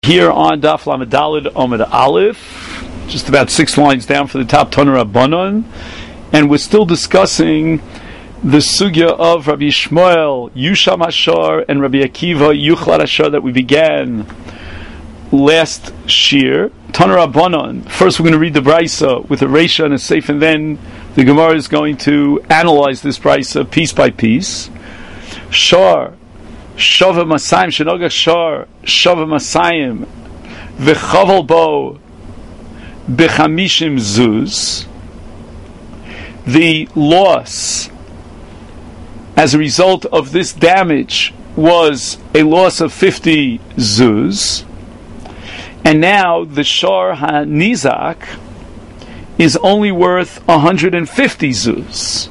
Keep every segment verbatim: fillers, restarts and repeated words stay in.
Here on Daf Lamed Daled Omid Aleph, just about six lines down for the top Tanur Rabbanon, and we're still discussing the sugya of Rabbi Shmuel Yusham Hashar and Rabbi Akiva Yuchlat Hashar that we began last shir. Tanur Rabbanon. First, we're going to read the brisa with a reisha and a seif, and then the Gemara is going to analyze this brisa piece by piece. Shar. Shava Masayim Shenoga Shar Shava Masayim V'chaval Bo B'chamishim Zuz. The loss as a result of this damage was a loss of fifty zuz, and now the Shar HaNizak is only worth one hundred fifty zuz.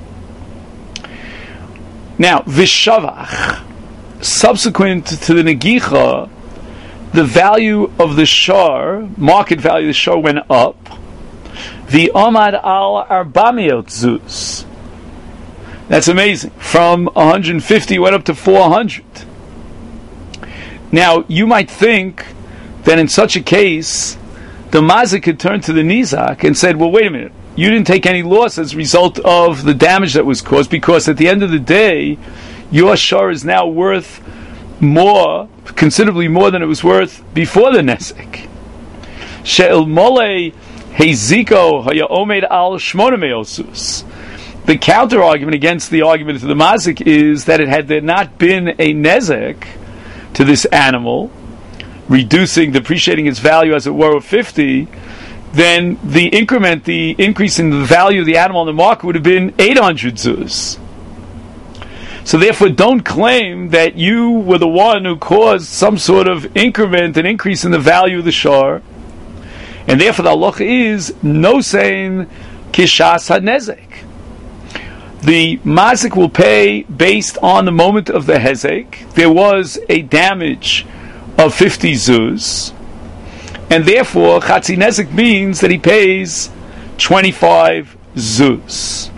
Now V'shavach, subsequent to the Negicha, the value of the Shar, market value of the Shar, went up. The Amad al Arbamiot Zuz. That's amazing. From one hundred fifty went up to four hundred. Now, you might think that in such a case, the Mazik could turn to the Nizak and said, well, wait a minute, you didn't take any loss as a result of the damage that was caused, because at the end of the day, your Shar is now worth more, considerably more than it was worth before the Nezek. She'el mole heziko haya omed al shmona meosus. The counter argument against the argument of the Mazik is that it had there not been a Nezek to this animal, reducing, depreciating its value as it were of fifty, then the increment, the increase in the value of the animal in the market would have been eight hundred zuz. So therefore, don't claim that you were the one who caused some sort of increment, an increase in the value of the Shar. And therefore, the halacha is no saying kishas hanezek. The mazik will pay based on the moment of the hezek. There was a damage of fifty zuz, and therefore chatzi nezek means that he pays twenty-five zuz.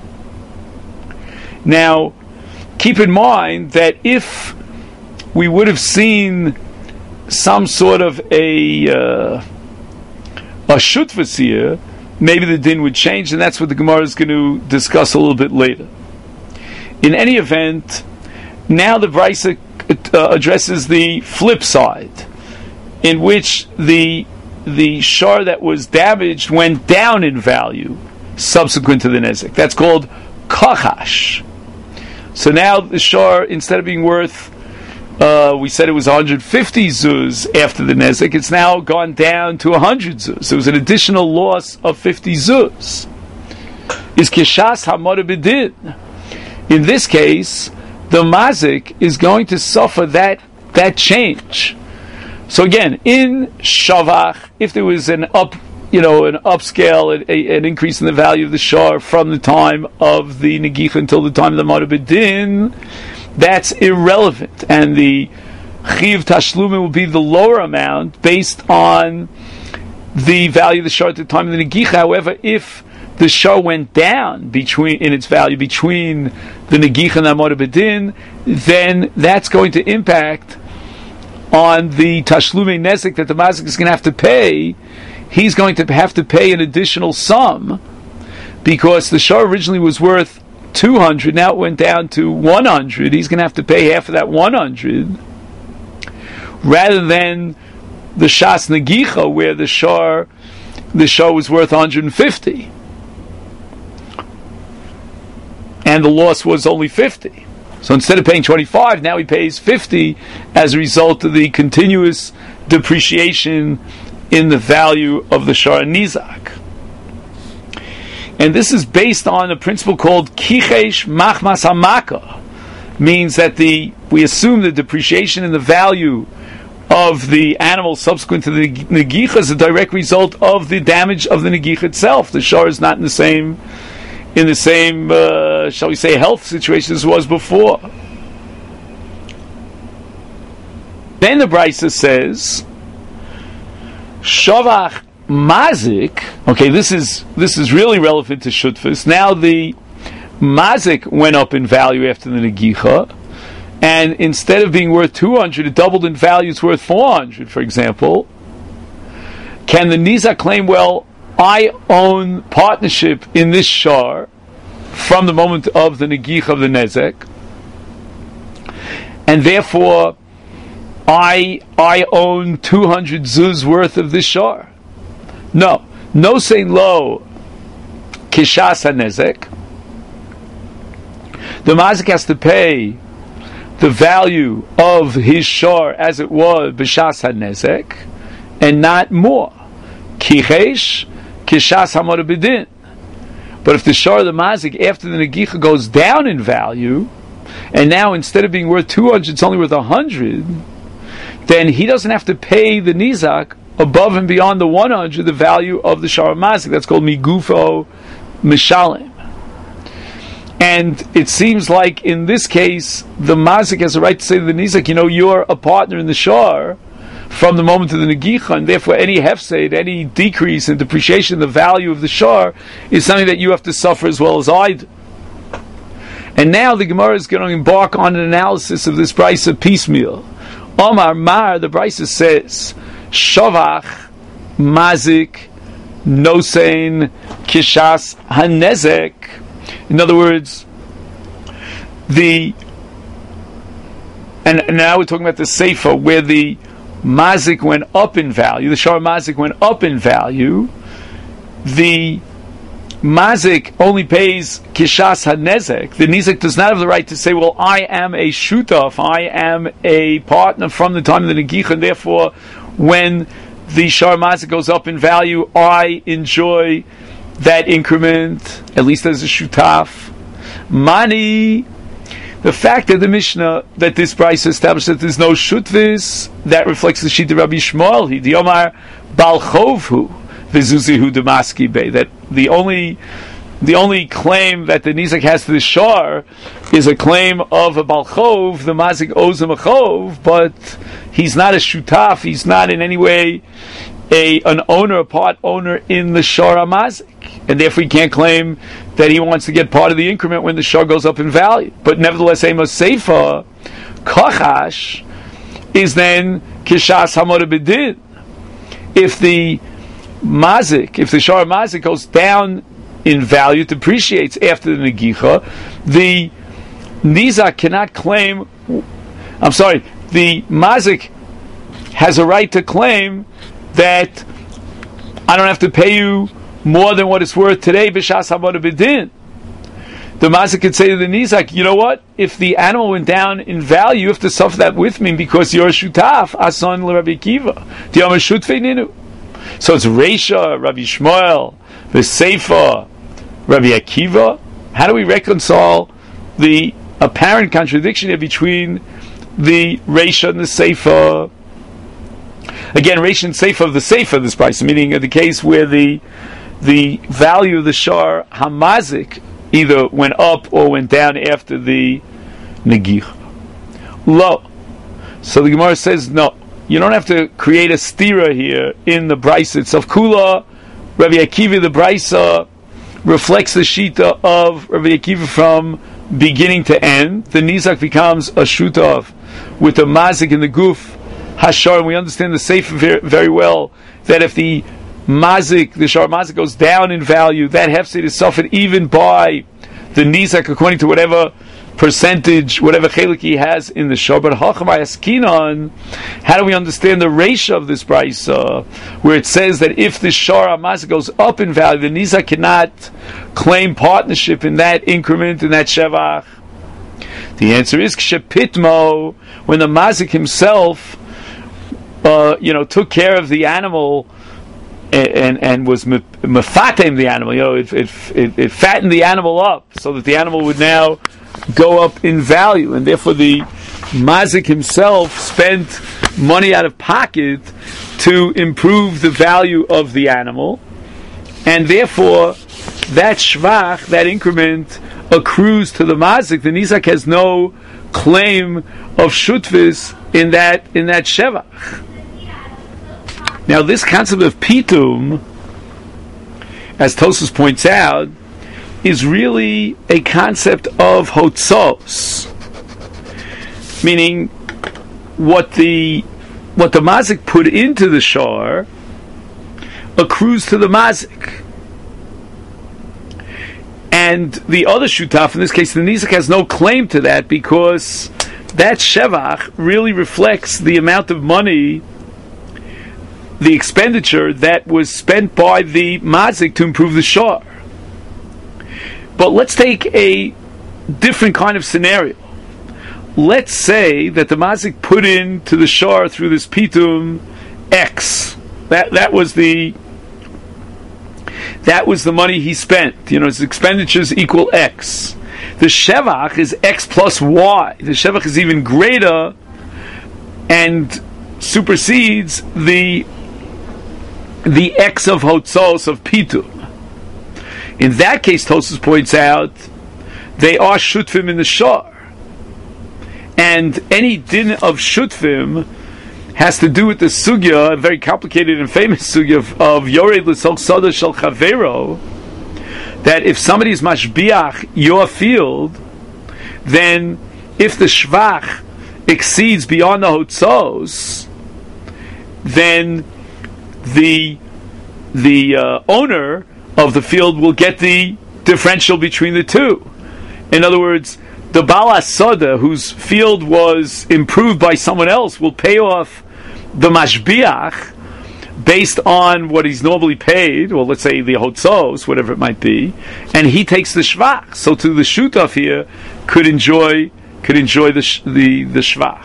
Now, keep in mind that if we would have seen some sort of a uh, a shutfas here, maybe the din would change, and that's what the Gemara is going to discuss a little bit later. In any event, now the Brisa uh, addresses the flip side, in which the the shar that was damaged went down in value subsequent to the nezek. That's called kachash. So now the Shar, instead of being worth, uh, we said it was one hundred fifty zuz after the Nezek, it's now gone down to one hundred zuz. So it was an additional loss of fifty zuz. Is Kishas Hamada B'din. In this case, the Mazik is going to suffer that, that change. So again, in Shavach, if there was an up you know, an upscale, a, an increase in the value of the Shar from the time of the Negicha until the time of the Amad B'din, that's irrelevant. And the Chiv Tashlumin will be the lower amount based on the value of the Shar at the time of the Negicha. However, if the Shar went down between in its value between the Negicha and the Amad B'din, then that's going to impact on the Tashlumin Nezek that the Mazik is going to have to pay. He's going to have to pay an additional sum because the Shar originally was worth two hundred, now it went down to one hundred. He's going to have to pay half of that one hundred rather than the Shas Negicha where the Shar the Shar was worth one hundred fifty and the loss was only fifty. So instead of paying twenty-five, now he pays fifty as a result of the continuous depreciation in the value of the Shar Nizak. And this is based on a principle called Kichesh Machmas Hamaka. Means that the we assume the depreciation in the value of the animal subsequent to the Negicha is a direct result of the damage of the Negicha itself. The Shar is not in the same in the same uh, shall we say health situation as it was before. Then the Brisa says Shavach Mazik. Okay, this is this is really relevant to Shutfas. Now the Mazik went up in value after the Negicha, and instead of being worth two hundred, it doubled in value, it's worth four hundred, for example, can the Nizak claim, well, I own partnership in this shar from the moment of the Negich of the Nezek, and therefore I I own two hundred zuz worth of this shar? No. No saying lo kishas hanezek. The mazik has to pay the value of his shar as it was b'shas hanezek, and not more. Kichesh kishas hamor b'din. But if the shar of the mazik after the negicha goes down in value, and now instead of being worth two hundred, it's only worth a hundred, then he doesn't have to pay the nizak above and beyond the one hundred, the value of the shar mazik. That's called migufo mishalim. And it seems like in this case, the mazik has a right to say to the nizak, you know, you're a partner in the shar from the moment of the negicha, and therefore any hefsed, any decrease in depreciation in the value of the shar is something that you have to suffer as well as I do. And now the Gemara is going to embark on an analysis of this brisa piecemeal. Omar Mar, the brisa says, Shavach, Mazik, Nosein, Kishas, Hanezek. In other words, the and, and now we're talking about the Seifa, where the Mazik went up in value, the Shar Mazik went up in value. The Mazik only pays Kishas HaNezek. The Nizek does not have the right to say, well, I am a shutaf, I am a partner from the time of the Negicha, and therefore when the Shar Mazik goes up in value, I enjoy that increment, at least as a shutaf. Mani, the fact that the Mishnah, that this price established that there's no shutvis, that reflects the Shita Rabbi Shmuel, he, the Omar Balchovhu, Vizuzihu Damaski Bey, that the only the only claim that the Nizak has to the Shar is a claim of a Balchov, the Mazik owes him a Chov, but he's not a Shutaf, he's not in any way a an owner, a part owner in the Shar HaMazik, and therefore he can't claim that he wants to get part of the increment when the Shar goes up in value. But nevertheless, Amos Seifa, Kachash, is then Kishas Hamor B'din. If the Mazik, if the Shar Mazik goes down in value, depreciates after the Negicha, the Nizak cannot claim, I'm sorry, the Mazik has a right to claim that I don't have to pay you more than what it's worth today, B'shas Hamor B'din. The Mazik could say to the Nizak, you know what, if the animal went down in value, you have to suffer that with me because you're a Shutaf, Ason l'Rabbi Akiva. Diyam Shutfei Ninu. So it's Reisha, Rabbi Shmuel, the Seifa, Rabbi Akiva. How do we reconcile the apparent contradiction here between the Reisha and the Seifa? Again, Reisha and Seifa of the Seifa, this price, meaning the case where the the value of the Shar Hamazik either went up or went down after the Negich. Lo. So the Gemara says, no. You don't have to create a stira here in the brisa itself. Kula, Rabbi Akiva, the brisa reflects the shita of Rabbi Akiva from beginning to end. The nizak becomes a shutav with the mazik in the guf hashar, and we understand the sefer very, very well that if the mazik, the shar mazik goes down in value, that hefsid is suffered even by the nizak according to whatever percentage, whatever chelik he has in the shor. But hachamay askinon, how do we understand the reisha of this brisa, where it says that if the shor hamazik goes up in value, the nizak cannot claim partnership in that increment, in that shevach? The answer is kshepitmo, when the mazik himself, uh, you know, took care of the animal and and, and was mefatem the animal. You know, it, it it it fattened the animal up so that the animal would now go up in value, and therefore the mazik himself spent money out of pocket to improve the value of the animal, and therefore that shvach, that increment, accrues to the mazik. The nizak has no claim of shutvis in that in that shevach. Now, this concept of pitum, as Tosfos points out, is really a concept of hotzos. meaning what the what the mazik put into the shor accrues to the mazik. And the other shutaf, in this case the nizik, has no claim to that, because that shevach really reflects the amount of money, the expenditure that was spent by the mazik to improve the shor. But let's take a different kind of scenario. Let's say that the mazik put into the shor through this pitum X. That that was the that was the money he spent. You know, his expenditures equal X. The shevach is X plus Y. The shevach is even greater and supersedes the the X of hotzos of pitum. In that case, Tosfos points out, they are shutfim in the shor, and any din of shutfim has to do with the sugya, a very complicated and famous sugya of, of yored l'sol sada shel chavero, that if somebody is mashbiach your field, then if the shvach exceeds beyond the hotzos, then the the uh, owner of the field will get the differential between the two. In other words, the Baal HaSoda, whose field was improved by someone else, will pay off the mashbiach based on what he's normally paid, or let's say the hotzos, whatever it might be, and he takes the shvach. So to the shutaf here could enjoy could enjoy the sh- the the shvach.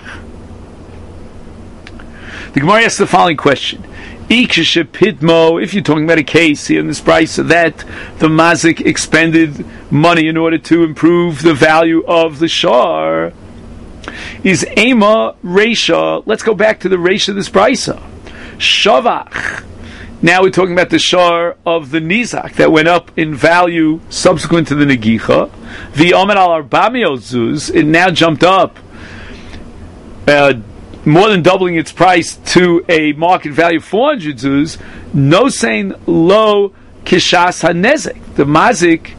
The Gemara asks the following question: if you're talking about a case here in this price that the mazik expended money in order to improve the value of the shor, is ema reisha. Let's go back to the reisha of this brisa. Shavach. Now we're talking about the shor of the nizak that went up in value subsequent to the negicha. The omer al arbamio zuz, it now jumped up uh, more than doubling its price to a market value of four hundred zuz. No saying lo kishas hanezek. The mazik,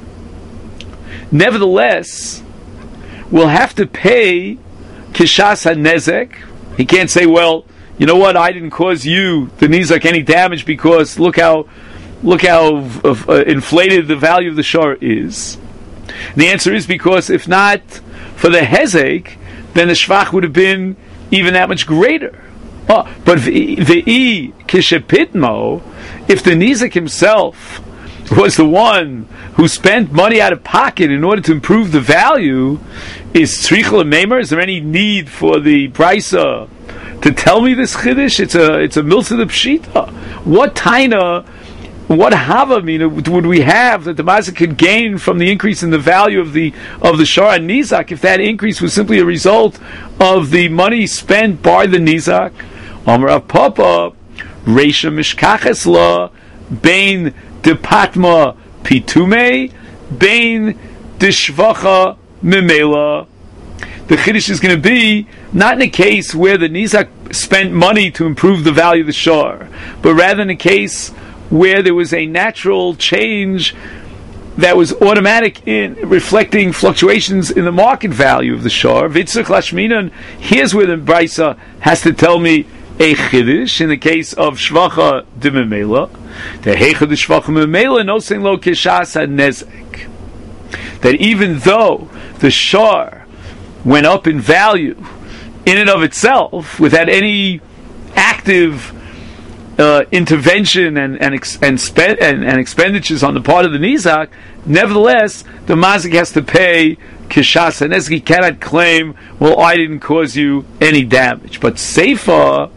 nevertheless, will have to pay kishas hanezek. He can't say, well, you know what, I didn't cause you, the nizak, any damage because look how look how uh, inflated the value of the shor is. And the answer is because if not for the hezek, then the shvach would have been even that much greater. Oh, but v'i kishepitmo, if the nizak himself was the one who spent money out of pocket in order to improve the value, is tzricha l'meimer? Is there any need for the brisa to tell me this chiddush? It's a it's a milsa the pshita. What taina, what hava mina would we have that the mazik could gain from the increase in the value of the of the shor and nizak if that increase was simply a result of the money spent by the nizak? Amar Rav Papa, reisha mishkaches la bein de patma pitume bein de shvacha memela. The chiddush is going to be not in a case where the nizak spent money to improve the value of the shor, but rather in a case where there was a natural change that was automatic in reflecting fluctuations in the market value of the shor. Vitzach lashminan. Here's where the brisa has to tell me a chiddush in the case of shvacha de memela. The heicha de shvacha memela no saying lo kishas hanezek. That even though the shor went up in value in and of itself without any active uh, intervention and and, ex- and, spe- and and expenditures on the part of the nizak, nevertheless the mazik has to pay kishas hanezek. He cannot claim, well, I didn't cause you any damage. But seifa,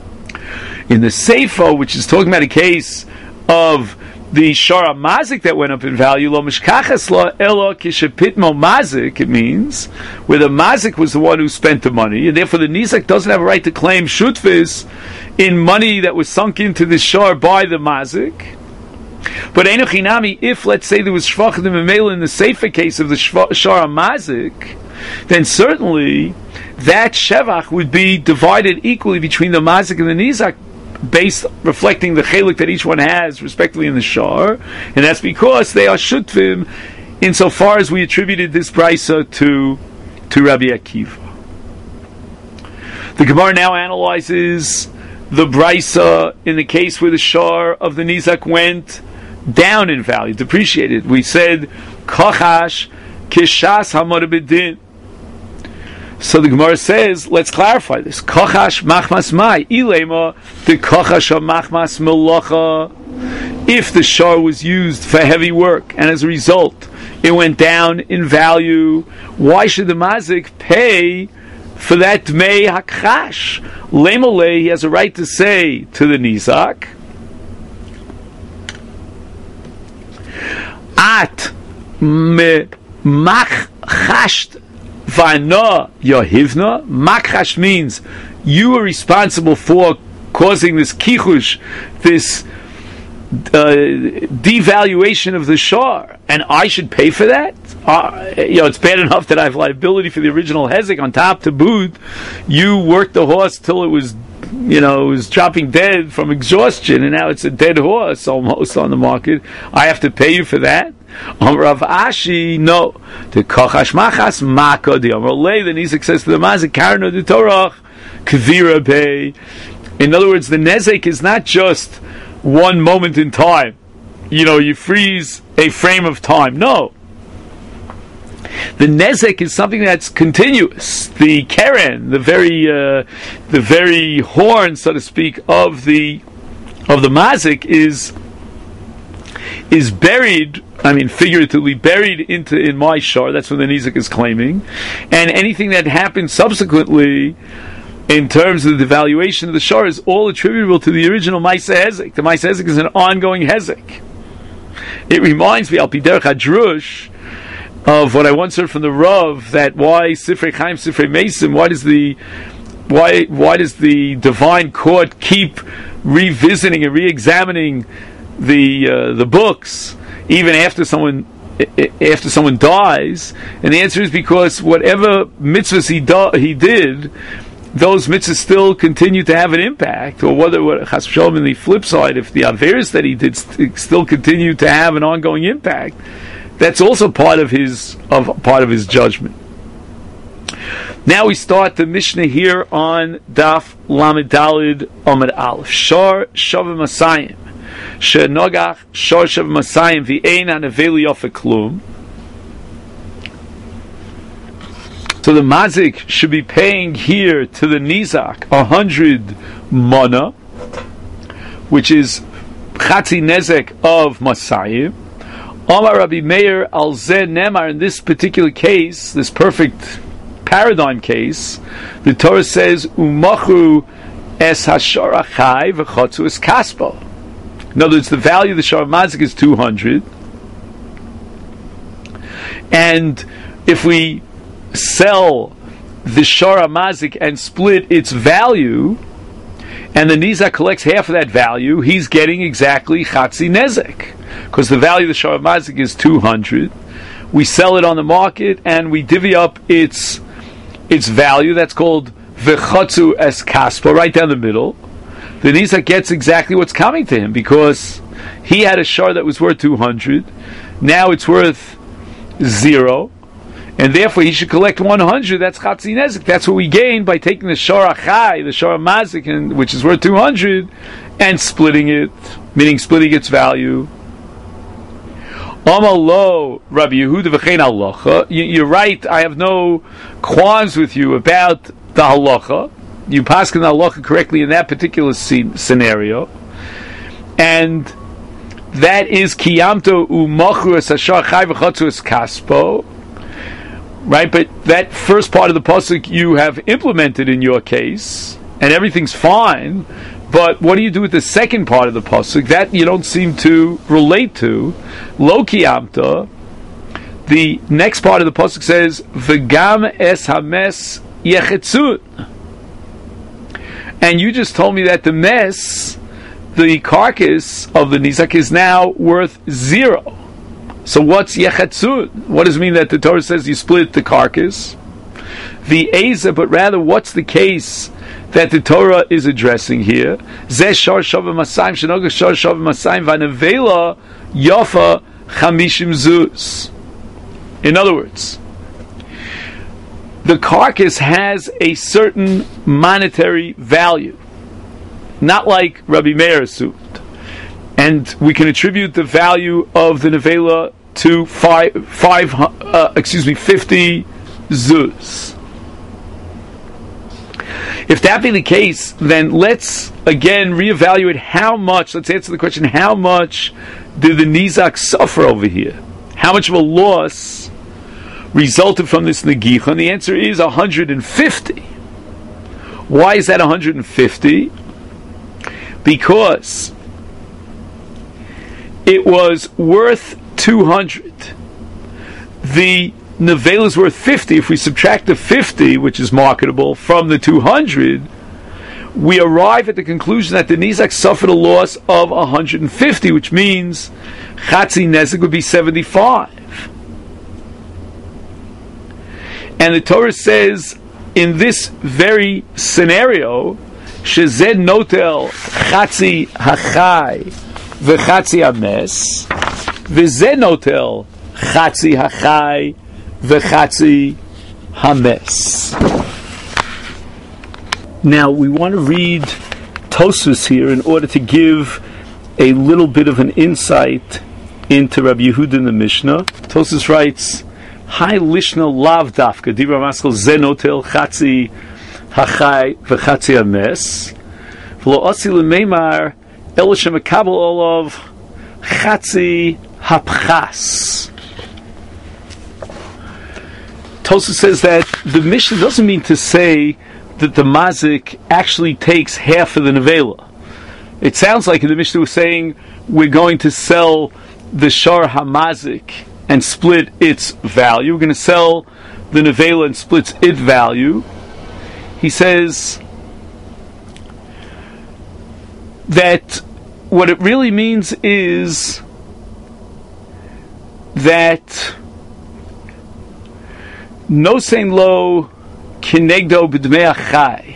in the seifa, which is talking about a case of the shara mazik that went up in value, lo mishkachas la elo kishepitmo mazik, it means where the mazik was the one who spent the money, and therefore the nizak doesn't have a right to claim shutfis in money that was sunk into the shar by the mazik. But enochinami, if let's say there was shvach de memela in the safer case of the shara mazik, then certainly that shevach would be divided equally between the mazik and the nizak, based reflecting the chelik that each one has respectively in the shar, and that's because they are shutfim insofar as we attributed this brisa to to Rabbi Akiva. The Gemara now analyzes the Brisa in the case where the shar of the Nizak went down in value, depreciated. We said, Kochash Kishas Hamad B'Din. So the Gemara says, let's clarify this. Kochash Machmas Mai. Ilema the Kochash Machmas Melacha. If the shar was used for heavy work, and as a result, it went down in value, why should the Mazik pay for that Dmei Hakchash? Lemole, he has a right to say to the Nizak, At me machasht v'ana yahivna. Machasht means you were responsible for causing this kichush, this uh, devaluation of the shar, and I should pay for that? Uh, you know, it's bad enough that I have liability for the original hezek. On top to boot, you worked the horse till it was, you know, it was dropping dead from exhaustion, and now it's a dead horse almost on the market. I have to pay you for that? Um, Rav Ashi, no. The kochash machas maka the Amrolei. The Nizak says to the Mazik, Karno de Torach kvira pay. In other words, the nezek is not just one moment in time. You know, you freeze a frame of time. No. The nezek is something that's continuous. The keren, the very, uh, the very horn, so to speak, of the of the mazik is is buried. I mean, figuratively buried into in my shar. That's what the nizak is claiming, and anything that happens subsequently, in terms of the devaluation of the shar, is all attributable to the original Maisa Hezek. The Maisa Hezek is an ongoing Hezek. It reminds me, Al Piderach Hadrush, of what I once heard from the Rav, that why Sifrei Chaim, Sifrei Mesim, why does the why why does the divine court keep revisiting and re-examining the uh, the books even after someone after someone dies? And the answer is because whatever mitzvahs he do, he did, those mitzvahs still continue to have an impact. Or whether, what Chas v'Shalom, on the flip side, if the averos that he did st- still continue to have an ongoing impact, that's also part of his of part of his judgment. Now we start the Mishnah here on Daf Lamed Dalid Amud Aleph. Shar Shavim Masayim Shenogach Shar Shavim Masayim V'Ein Hanaveli Yofe Klum. So the mazik should be paying here to the nizak a hundred mana, which is chatzi nezek of masayim. Omar Rabbi Meir al Zeh Nemar, in this particular case, this perfect paradigm case, the Torah says umachu es hashara chai v'chotzu es kaspo. In other words, the value of the shara mazik is two hundred, and if we sell the shara mazik and split its value, and the nizak collects half of that value, he's getting exactly chatzi nezek, because the value of the shara mazik is two hundred. We sell it on the market and we divvy up its its value. That's called v'chotzu es kaspa, right down the middle. The nizak gets exactly what's coming to him, because he had a shar that was worth two hundred. Now it's worth zero, and therefore he should collect one hundred. That's chatzi nezek. That's what we gain by taking the shara chai, the shara mazik, and, which is worth two hundred, and splitting it, meaning splitting its value. Amalo Rabbi Yehuda v'chein halacha. You're right. I have no qualms with you about the halacha. You paskin the halacha correctly in that particular scene, scenario, and that is kiyamto u'machu es hashar chai v'chotzu es kaspo. Right, but that first part of the pasuk you have implemented in your case, and everything's fine. But what do you do with the second part of the pasuk? That you don't seem to relate to. Lo kiyamta. The next part of the pasuk says, "V'gam es hames yechetzut," and you just told me that the mess, the carcass of the nizak, is now worth zero. So what's yechetzut? What does it mean that the Torah says you split the carcass? The eza, but rather, what's the case that the Torah is addressing here? Zeh shar shavim masayim shenoga shar shavim masayim vanavela yafa. Chamishim zuz. In other words, the carcass has a certain monetary value, not like Rabbi Meir assumed. And we can attribute the value of the nevela to five, five uh, excuse me, fifty zuz. If that be the case, then let's again reevaluate how much. Let's answer the question: how much did the nizak suffer over here? How much of a loss resulted from this negicha? And the answer is one hundred fifty. Why is that one hundred fifty? Because it was worth two hundred. The nevela is worth fifty. If we subtract the fifty, which is marketable, from the two hundred, we arrive at the conclusion that the nizak suffered a loss of one hundred fifty, which means chatzi nezek would be seventy-five. And the Torah says, in this very scenario, shezed notel chatzi hachai v'chatzi hames, v'zed notel chatzi hachai v'chatzi hames. Now we want to read Tosfos here in order to give a little bit of an insight into Rabbi Yehuda in the Mishnah. Tosfos writes, "Hai lishna lav dafka dibra maskal zenotel chatzi hachai v'chatzi hames v'lo asi l'meimar el shemakabel olav chatzi hapchas." Tosfos says that the Mishnah doesn't mean to say that the mazik actually takes half of the nevela. It sounds like the Mishnah was saying we're going to sell the shar hamazik and split its value. We're going to sell the nevela and split its value. He says that what it really means is that no sein lo kinegdo b'dmei achai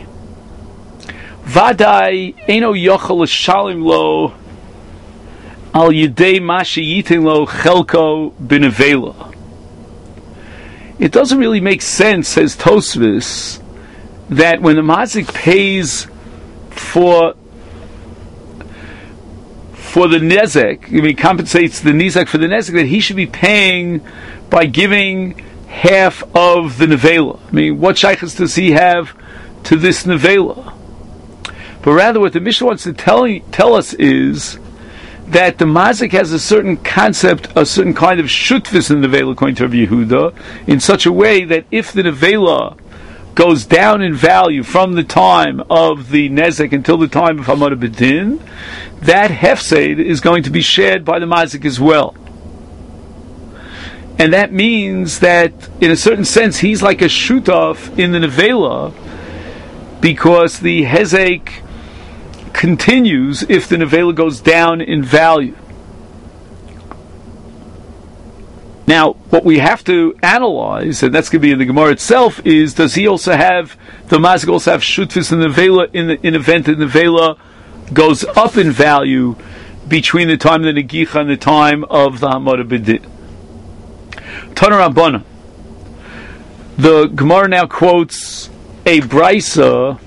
vadai eno yochel l'shalim lo al yidei ma sheyitin lo chelko b'nevela. It doesn't really make sense, says Tosfos, that when the mazik pays for for the nezek, I mean compensates the nizak for the nezek, that he should be paying by giving half of the nevela. I mean, what shaykhs does he have to this nevela? But rather, what the Mishnah wants to tell tell us is that the mazik has a certain concept, a certain kind of shutvis in the nevela, according to Rabbi Yehuda, in such a way that if the nevela goes down in value from the time of the nezek until the time of Hamad B'din, that hefsed is going to be shared by the mazik as well. And that means that, in a certain sense, he's like a shutaf in the nevela, because the hezek continues if the nevela goes down in value. Now, what we have to analyze, and that's going to be in the Gemara itself, is does he also have, the mazik also have shutfis in the nevela, in the in event that the nevela goes up in value between the time of the negicha and the time of the Hamad B'din. Tana Rabbana. The Gemara now quotes a brisa,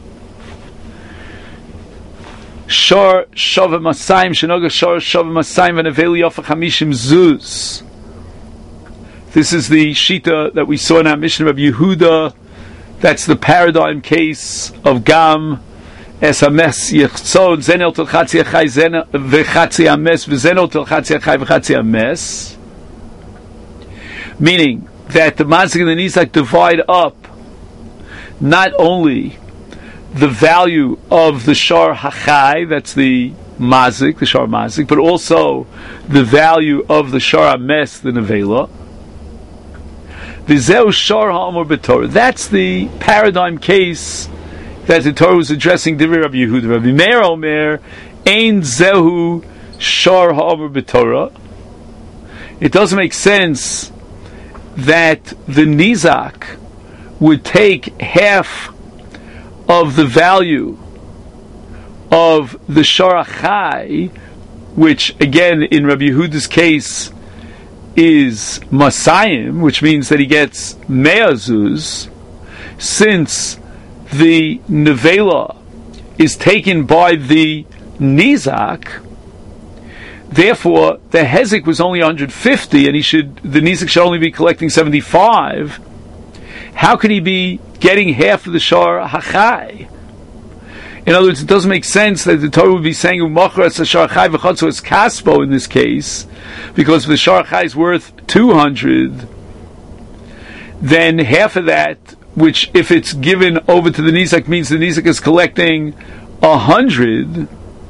Shar Shava Masayim Shenoga Shar Shava Masayim V'Neveli Yofa Chamishim Zuz. This is the shita that we saw in our Mishnah of Yehuda. That's the paradigm case of Gam Es Hames Yichtzon Zenel Tel Chatzi Achai Zen V'Chatzi Hames V'Zenel Tel Chatzi Achai V'Chatzi Hames. Meaning that the mazik and the nizak divide up not only the value of the shar hachai, that's the mazik, the shar mazik, but also the value of the shar hames, the nevela. V'zeu shar ha'amor b'torah. That's the paradigm case that the Torah was addressing. Divrei Rabbi Yehuda, Rabbi Meir Omer, ein zehu shar ha'amor b'torah. It doesn't make sense that the nizak would take half of the value of the shar hachai, which again in Rabbi Yehuda's case is masayim, which means that he gets me'azuz, since the nevela is taken by the nizak, therefore the hezek was only one hundred fifty, and he should the nizak should only be collecting seventy-five. How could he be getting half of the shar hachai? In other words, it doesn't make sense that the Torah would be saying umachras shar chai v'chotzu es kaspo in this case, because if the shar chai is worth two hundred, then half of that, which if it's given over to the nizak, means the nizak is collecting a hundred.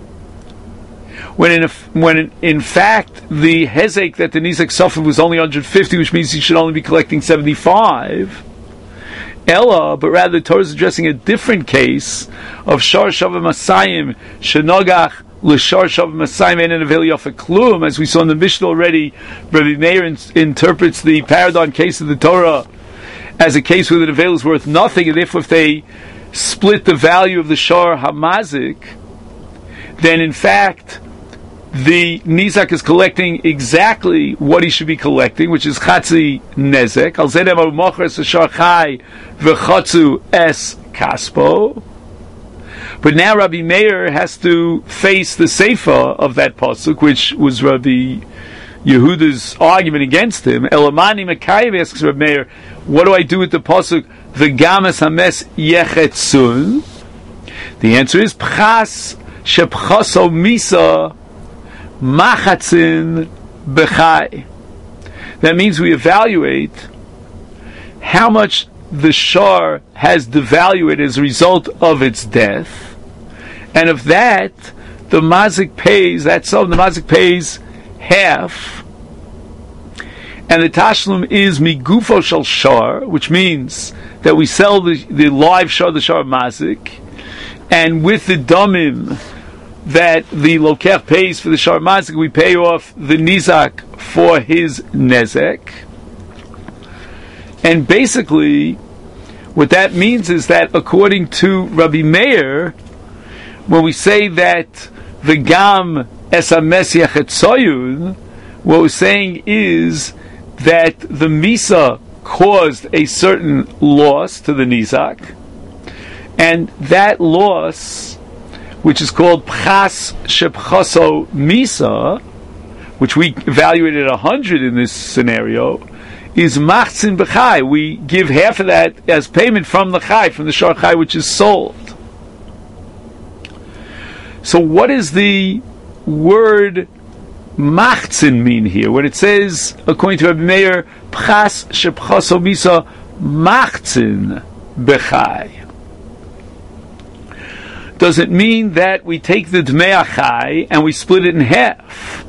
When in, a, when in, in fact the hezek that the nizak suffered was only one hundred fifty, which means he should only be collecting seventy-five. Ella, but rather the Torah is addressing a different case of shar shavah masayim shenogach l'shar shavah masayim ein nevel yofa klum. As we saw in the Mishnah already, Rabbi Meir in, interprets the paradigm case of the Torah as a case where the nevel is worth nothing, and therefore if they split the value of the shar hamazik, then in fact the nizak is collecting exactly what he should be collecting, which is chatzi nezek. Al zeh nemar u'mochres shar chai v'chatzu es kaspo. But now Rabbi Meir has to face the seifa of that pasuk, which was Rabbi Yehuda's argument against him. Elamani Mekayim asks Rabbi Meir, what do I do with the pasuk v'gamas hames yechetzun? The answer is pchas shepchaso misa machatzin bechai. That means we evaluate how much the shar has devalued as a result of its death, and of that the mazik pays, that's so the mazik pays half, and the tashlum is migufo shel shar, which means that we sell the, the live shar, the shar mazik, and with the damim that the lokech pays for the shar mazik, we pay off the nizak for his nezek. And basically what that means is that according to Rabbi Meir, when we say that the gam esames yachetzoyun, what we're saying is that the misa caused a certain loss to the nizak, and that loss, which is called pchas shepchaso misa, which we evaluated at a hundred in this scenario, is machzin b'chai. We give half of that as payment from the chai, from the shar chai which is sold. So what does the word machzin mean here? When it says, according to Rabbi Meir, pchas shepchaso misa machzin b'chai, does it mean that we take the Dmei Achai and we split it in half?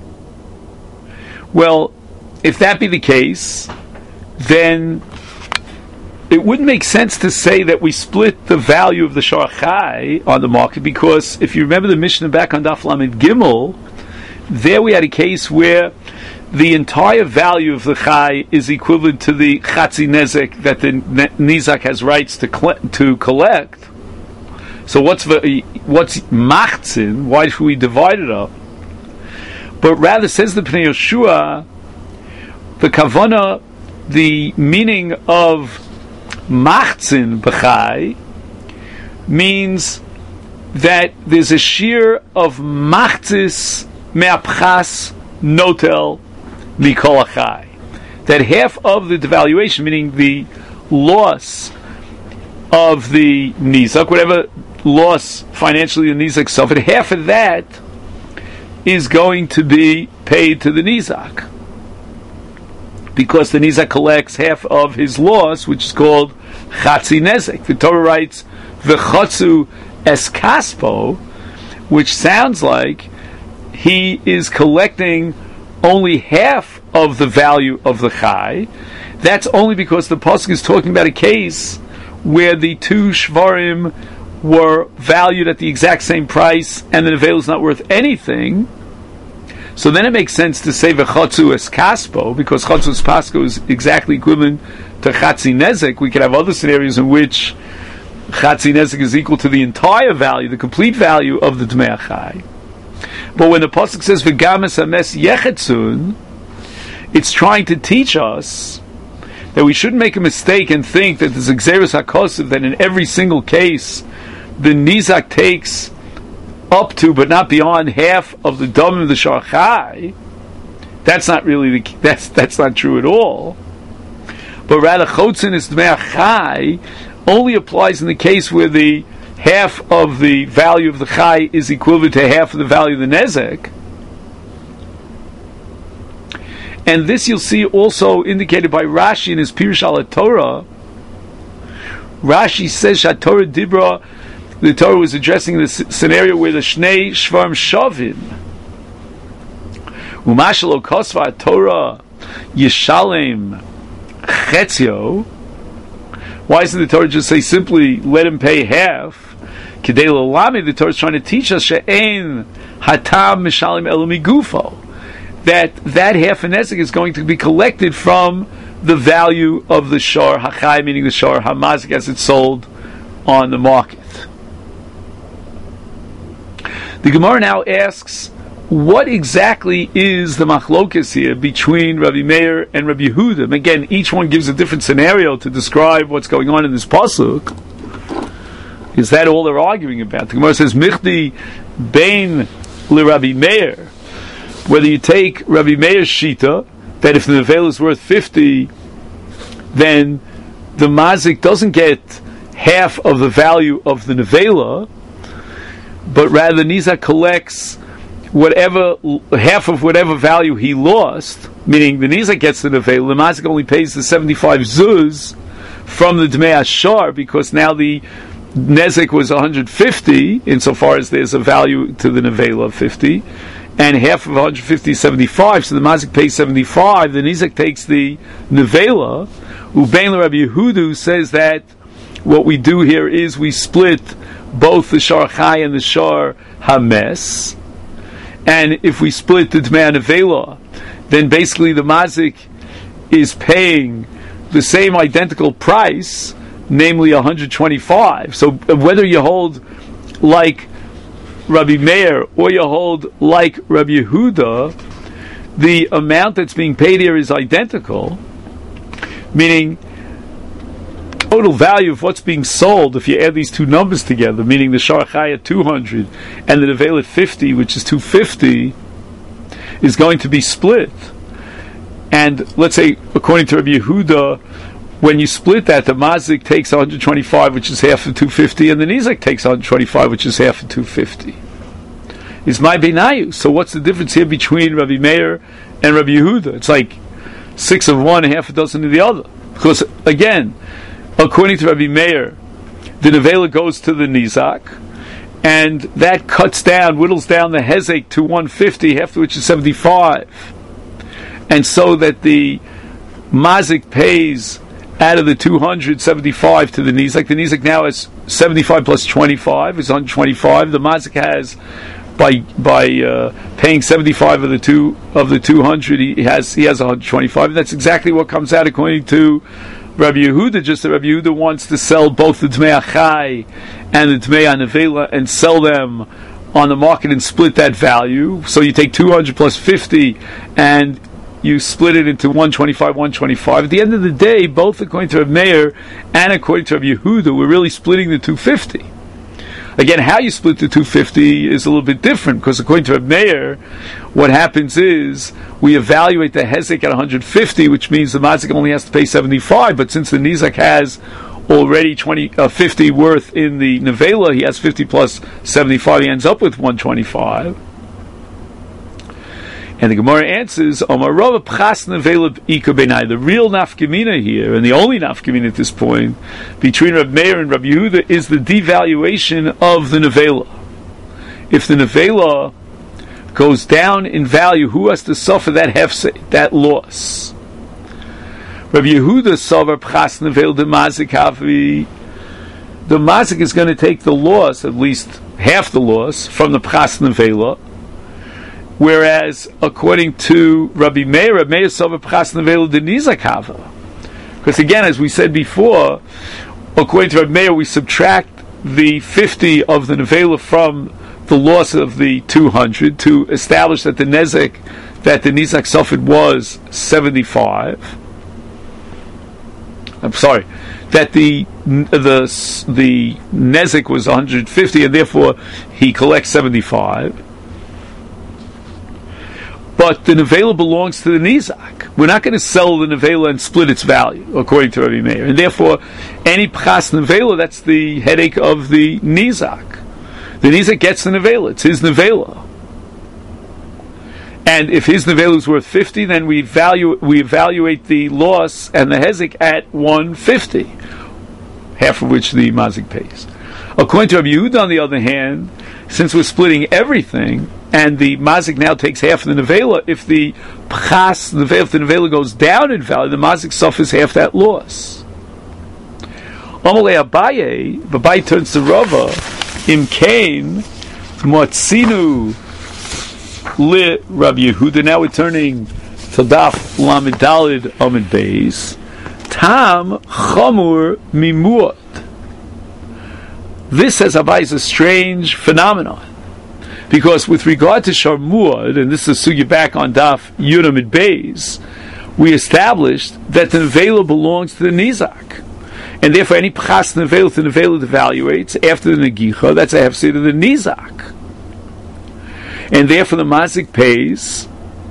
Well, if that be the case, then it wouldn't make sense to say that we split the value of the Shar Chai on the market, because if you remember the Mishnah back on Daf Lamed Gimel, there we had a case where the entire value of the Chai is equivalent to the Chatzi Nezek that the Nizak has rights to, cl- to collect. So what's what's machzin? Why should we divide it up? But rather, says the Pnei Yoshua, the kavana, the meaning of machzin b'chai means that there's a shear of machzis me'apchas notel mikol achai. That half of the devaluation, meaning the loss of the nizak, whatever loss financially the nizak suffered, half of that is going to be paid to the nizak, because the nizak collects half of his loss, which is called chatzi nezek. The Torah writes v'chotzu es kaspo, which sounds like he is collecting only half of the value of the chai. That's only because the pasuk is talking about a case where the two shvarim were valued at the exact same price and the nevel is not worth anything. So then it makes sense to say v'chotzu es kaspo, because chotzu es pasco is exactly equivalent to chatzi nezek. We could have other scenarios in which chatzi nezek is equal to the entire value, the complete value of the Dmei Achai. But when the pasuk says v'games hames yechetzun, it's trying to teach us that we shouldn't make a mistake and think that there's a Gzeirus HaKosev, that in every single case the Nizak takes up to, but not beyond, half of the Damim of the Shar Chai. That's not really the, that's that's not true at all. But rather, Chotzin is Dmei Chai only applies in the case where the half of the value of the Chai is equivalent to half of the value of the Nezek. And this you'll see also indicated by Rashi in his Pirush al Torah. Rashi says Torah Dibra, the Torah was addressing the scenario where the Shnei Shvarm Shavim. Umashalo Kosva Torah Yishalem Chetzio. Why doesn't the Torah just say simply, let him pay half? Kedei Lolami, the Torah is trying to teach us She'ein Hatam Mishalim Elam Migufo, that that half a nezek is going to be collected from the value of the shor hachai, meaning the shor hamazik as it's sold on the market. The Gemara now asks, what exactly is the machlokas here between Rabbi Meir and Rabbi Yehuda? And again, each one gives a different scenario to describe what's going on in this pasuk. Is that all they're arguing about? The Gemara says, Michdi bein le Rabbi Meir. Whether you take Rabbi Meir's shita, that if the nevela is worth fifty, then the mazik doesn't get half of the value of the nevela, but rather Nizak collects whatever, half of whatever value he lost, meaning the Nizak gets the nevela, the mazik only pays the seventy-five zuz from the Dmei Ashar, because now the Nezek was one hundred fifty, insofar as there's a value to the nevela of fifty, and half of one hundred fifty is seventy-five, so the mazik pays seventy-five, the Nizak takes the nevela. Ubein Rabbi Yehuda says that what we do here is we split both the shar chai and the shar hames, and if we split the dmei nevela, then basically the mazik is paying the same identical price, namely one hundred twenty-five. So whether you hold like Rabbi Meir or you hold like Rabbi Yehuda, the amount that's being paid here is identical, meaning total value of what's being sold, if you add these two numbers together, meaning the shar chai at two hundred and the nevela at fifty, which is two hundred fifty, is going to be split. And let's say, according to Rabbi Yehuda, when you split that, the mazik takes one hundred twenty-five, which is half of two hundred fifty, and the nizak takes one hundred twenty-five, which is half of two hundred fifty. Is my benayu. So what's the difference here between Rabbi Meir and Rabbi Yehuda? It's like six of one, half a dozen of the other. Because again, according to Rabbi Meir, the nevela goes to the nizak, and that cuts down, whittles down the hezek to one hundred fifty, half of which is seventy-five. And so that the mazik pays out of the two hundred seventy-five to the nizak. The nizak now has seventy-five plus twenty-five is one hundred twenty-five. The mazik has, by by uh, paying seventy-five of the two of the two hundred, he has he has one hundred twenty-five. And that's exactly what comes out according to Rabbi Yehuda. Just that Rabbi Yehuda wants to sell both the Dmei Achai and the Dmei Nevela and sell them on the market and split that value. So you take two hundred plus fifty and you split it into one twenty-five, one twenty-five. At the end of the day, both according to Rabbi Meir and according to Rabbi Yehuda, we're really splitting the two hundred fifty. Again, how you split the two hundred fifty is a little bit different, because according to Rabbi Meir, what happens is we evaluate the hezek at one hundred fifty, which means the mazik only has to pay seventy-five, but since the nizak has already twenty, uh, fifty worth in the nevela, he has fifty plus seventy-five, he ends up with one twenty-five. And the Gemara answers, Omar Rava Pchas Nevela Ika Benai. The real nafkamina here, and the only nafkamina at this point, between Rabbi Meir and Rabbi Yehuda, is the devaluation of the nevela. If the nevela goes down in value, who has to suffer that hefsek, that loss? Rabbi Yehuda suffer Pchas Nevela de Mazik Havi. The mazik is going to take the loss, at least half the loss, from the Pchas Nevela. Whereas, according to Rabbi Meir, Rabbi Meir Sover Pchas Nevela de Nizak Hava. Because again, as we said before, according to Rabbi Meir, we subtract the fifty of the Nevela from the loss of the two hundred to establish that the Nezek that the Nizak suffered was seventy-five. I'm sorry, that the the the Nezek was one hundred fifty, and therefore he collects seventy-five. But the nevela belongs to the nizak. We're not going to sell the nevela and split its value, according to Rabbi Meir. And therefore, any pchas nevela, that's the headache of the nizak. The nizak gets the nevela. It's his nevela. And if his nevela is worth fifty, then we value we evaluate the loss and the hezek at one hundred fifty, half of which the mazik pays. According to Rabbi Yehuda, on the other hand, since we're splitting everything, and the mazik now takes half of the nevela, if the pchas, the if the nevela goes down in value, the mazik suffers half that loss. Amalei Abaye, Abaye turns to Rava, Im Kain, Motzinu li Rabbi Yehuda. Now we're turning to Daf Lamed Daled Amid Beis. Tam Chamur Mimuad. This, says Abaye, is a strange phenomenon. Because with regard to Sharmuad, and this is a sugya back on Daf Yudamid Beis, we established that the nevela belongs to the nizak. And therefore any pchas nevela the nevela evaluates after the negicha, that's a hefsed of the nizak. And therefore the mazik pays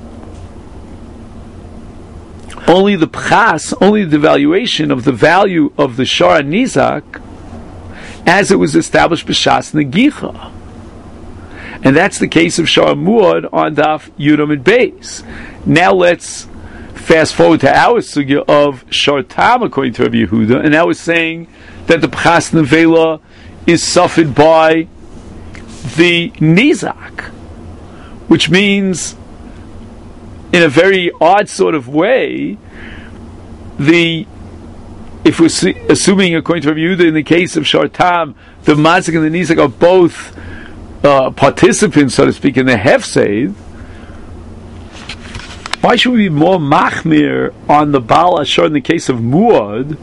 only the pchas, only the devaluation of the value of the shara nizak as it was established b'shas negicha. And that's the case of Shara Muad on Daf Yudamid Beis. Now let's fast forward to our sugya of Shar Tam according to Rabbi Yehuda, and now we're saying that the Pchas Nevela is suffered by the Nizak, which means, in a very odd sort of way, the if we're assuming according to Rabbi Yehuda in the case of Shar Tam, the Mazik and the Nizak are both Uh, participants, so to speak, in the hefseid, why should we be more machmir on the Baal Ashar in the case of Muad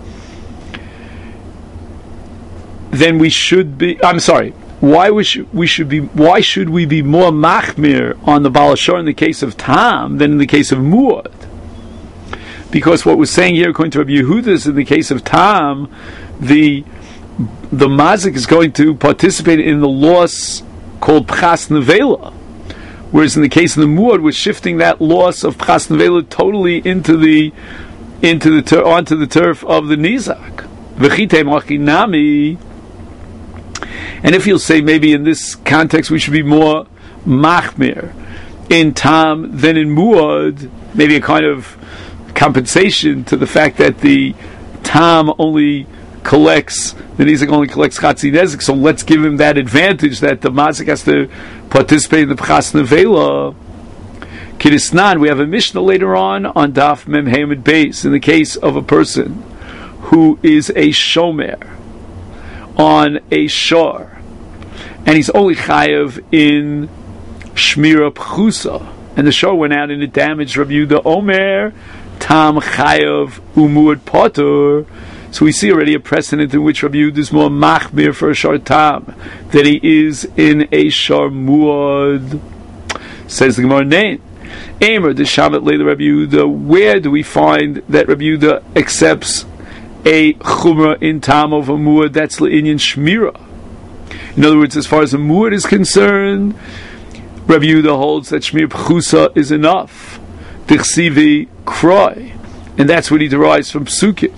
than we should be? I'm sorry. Why we should we should be? Why should we be more machmir on the Baal Ashar in the case of Tam than in the case of Muad? Because what we're saying here, according to Rabbi Yehuda, is in the case of Tam, the the mazik is going to participate in the loss called Pchas Nevela, whereas in the case of the Muad, we're shifting that loss of Pchas Nevela totally into the into the tur- onto the turf of the Nizak. V'chitei machinami. And if you'll say maybe in this context we should be more machmir in Tam than in Muad, maybe a kind of compensation to the fact that the Tam only collects, the Nizak only collects Chatzi Nezek, so let's give him that advantage that the Mazik has to participate in the Pchas Nevela. Kidisnan, we have a Mishnah later on on Daf Mem Hamid Beis, in the case of a person who is a Shomer on a Shor, and he's only Chayav in Shmira Pchusa, and the Shor went out and it damaged Rabbi Yehuda Omer, Tam Chayav Umuad Potter. So we see already a precedent in which Rabbi Yehuda is more machmir for a shar tam than he is in a shar muad. Says the Gemara Nein. Emer the Shamet Leila Rabbi Yehuda. Where do we find that Rabbi Yehuda accepts a chumrah in tam of a muad? That's le'inyan shmira. In other words, as far as a muad is concerned, Rabbi Yehuda holds that shmir pchusa is enough. Dichsivi kroy, and that's what he derives from psukim.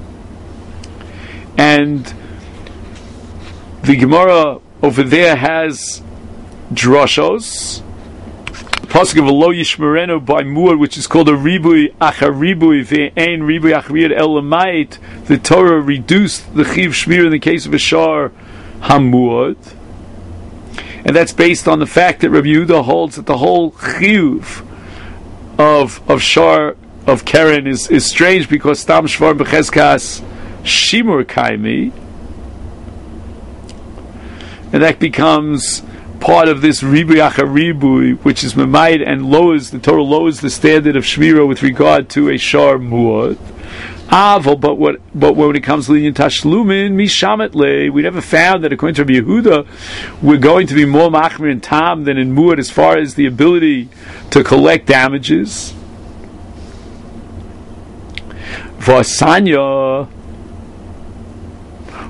And the Gemara over there has drashos. The pasuk of a lo yishmerenu by muad, which is called a ribui achar ribui ve'ein ribui achariyad elamait. The Torah reduced the chiv shmir in the case of a shar hamuad, and that's based on the fact that Rabbi Yehuda holds that the whole chiv of of shar of Keren is is strange because stam shvar b'cheskas Shimur Kaimi, and that becomes part of this Ribui Achar Ribui, which is Mamayit and lowers, the Torah lowers the standard of Shmira with regard to a Shar Muad. Aval, but what? But when it comes to Linyan Tashlumin, Mishamet Le, we never found that according to Rabbi Yehuda, we're going to be more Machmir in Tam than in Muad as far as the ability to collect damages. Vasanya.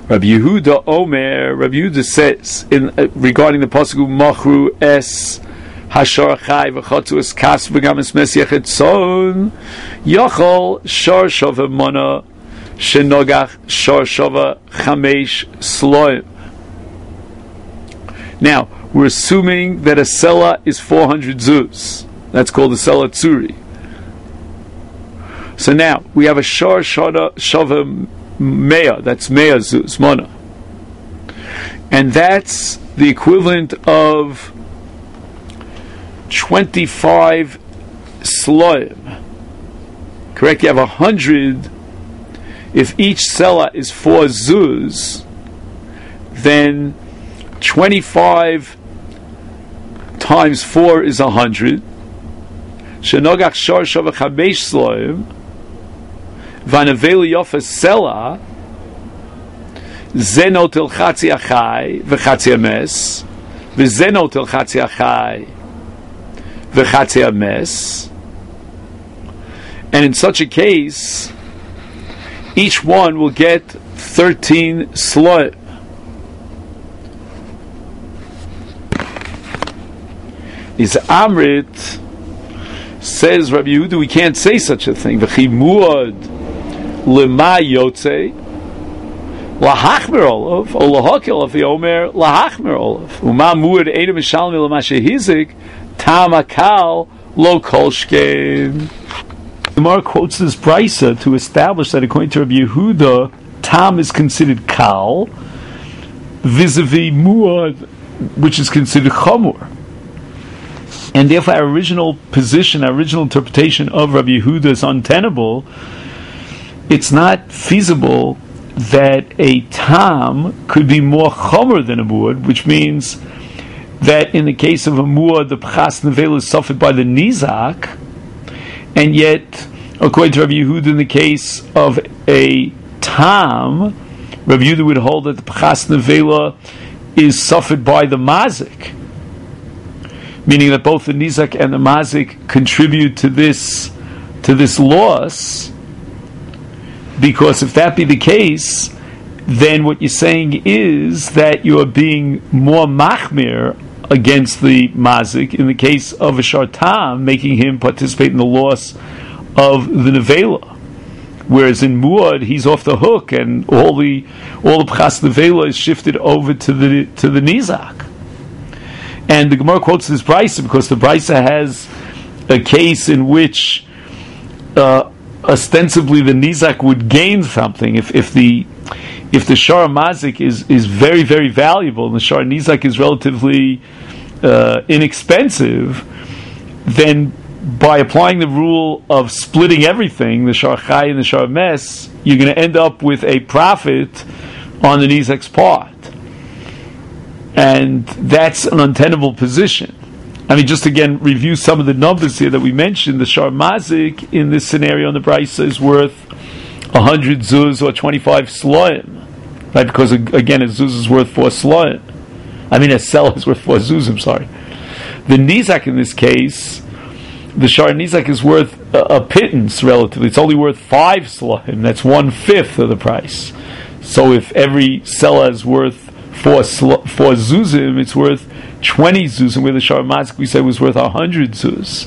Rabbi Yehuda Omer, Rabbi Yehuda says in uh, regarding the pasuk Machru es Hashar Chai v'chotzu es kas v'gam es mes yechet son yochol shor shova mana shenogach shor shova chamesh sloim. Now we're assuming that a sela is four hundred zuz. That's called a sela tzuri. So now we have a shor shova shova mea. That's mea zuz mana, and that's the equivalent of twenty-five sloim. Correct? You have a hundred. If each sela is four zuz, then twenty-five times four is a hundred. Shenogach shor shova chamesh sloim vanaveli yofa sela zeno til chatzi achai v'chatzi ames v'zeno til chatzi achai v'chatzi ames. And in such a case, each one will get thirteen sloim. Is Amrit, says Rabbi Yehuda, we can't say such a thing. V'chi muad lema yotze lahachmer olav or lahakil olav yomer lahachmer olav uma muad edim mishalmi lema shehizik tam akal lo kol shkein. The Gemara quotes this brisa to establish that according to Rabbi Yehuda, tam is considered kal vis-a-vis muad, which is considered chamur. And therefore our original position, our original interpretation of Rabbi Yehuda is untenable. It's not feasible that a tam could be more chomer than a muad, which means that in the case of a muad, the pchas nevel is suffered by the nizak, and yet, according to Rabbi Yehuda, in the case of a tam, Rabbi Yehuda would hold that the pchas nevela is suffered by the mazik, meaning that both the nizak and the mazik contribute to this to this loss. Because if that be the case, then what you're saying is that you are being more machmir against the mazik in the case of a shartam, making him participate in the loss of the nevela. Whereas in muad, he's off the hook, and all the all the pchas nevela is shifted over to the to the nizak. And the Gemara quotes this brisa because the brisa has a case in which uh, ostensibly the nizak would gain something if if the if the shara mazik is is very very valuable and the shara nizak is relatively uh, inexpensive, then by applying the rule of splitting everything, the shara chai and the shara mes, you're going to end up with a profit on the nizak's part. And that's an untenable position. I mean, just again, review some of the numbers here that we mentioned. The shar mazik in this scenario in the brisa is worth one hundred zuz or twenty-five sloim, right? Because again, a zuz is worth four sloim. I mean, a sel is worth four zuz, I'm sorry. The nizak in this case, the shar nizak is worth a, a pittance relatively. It's only worth five sloim. That's one-fifth of the price. So if every sela is worth For for zuzim, it's worth twenty zuzim. Where the shar mazik we said was worth a hundred zuz.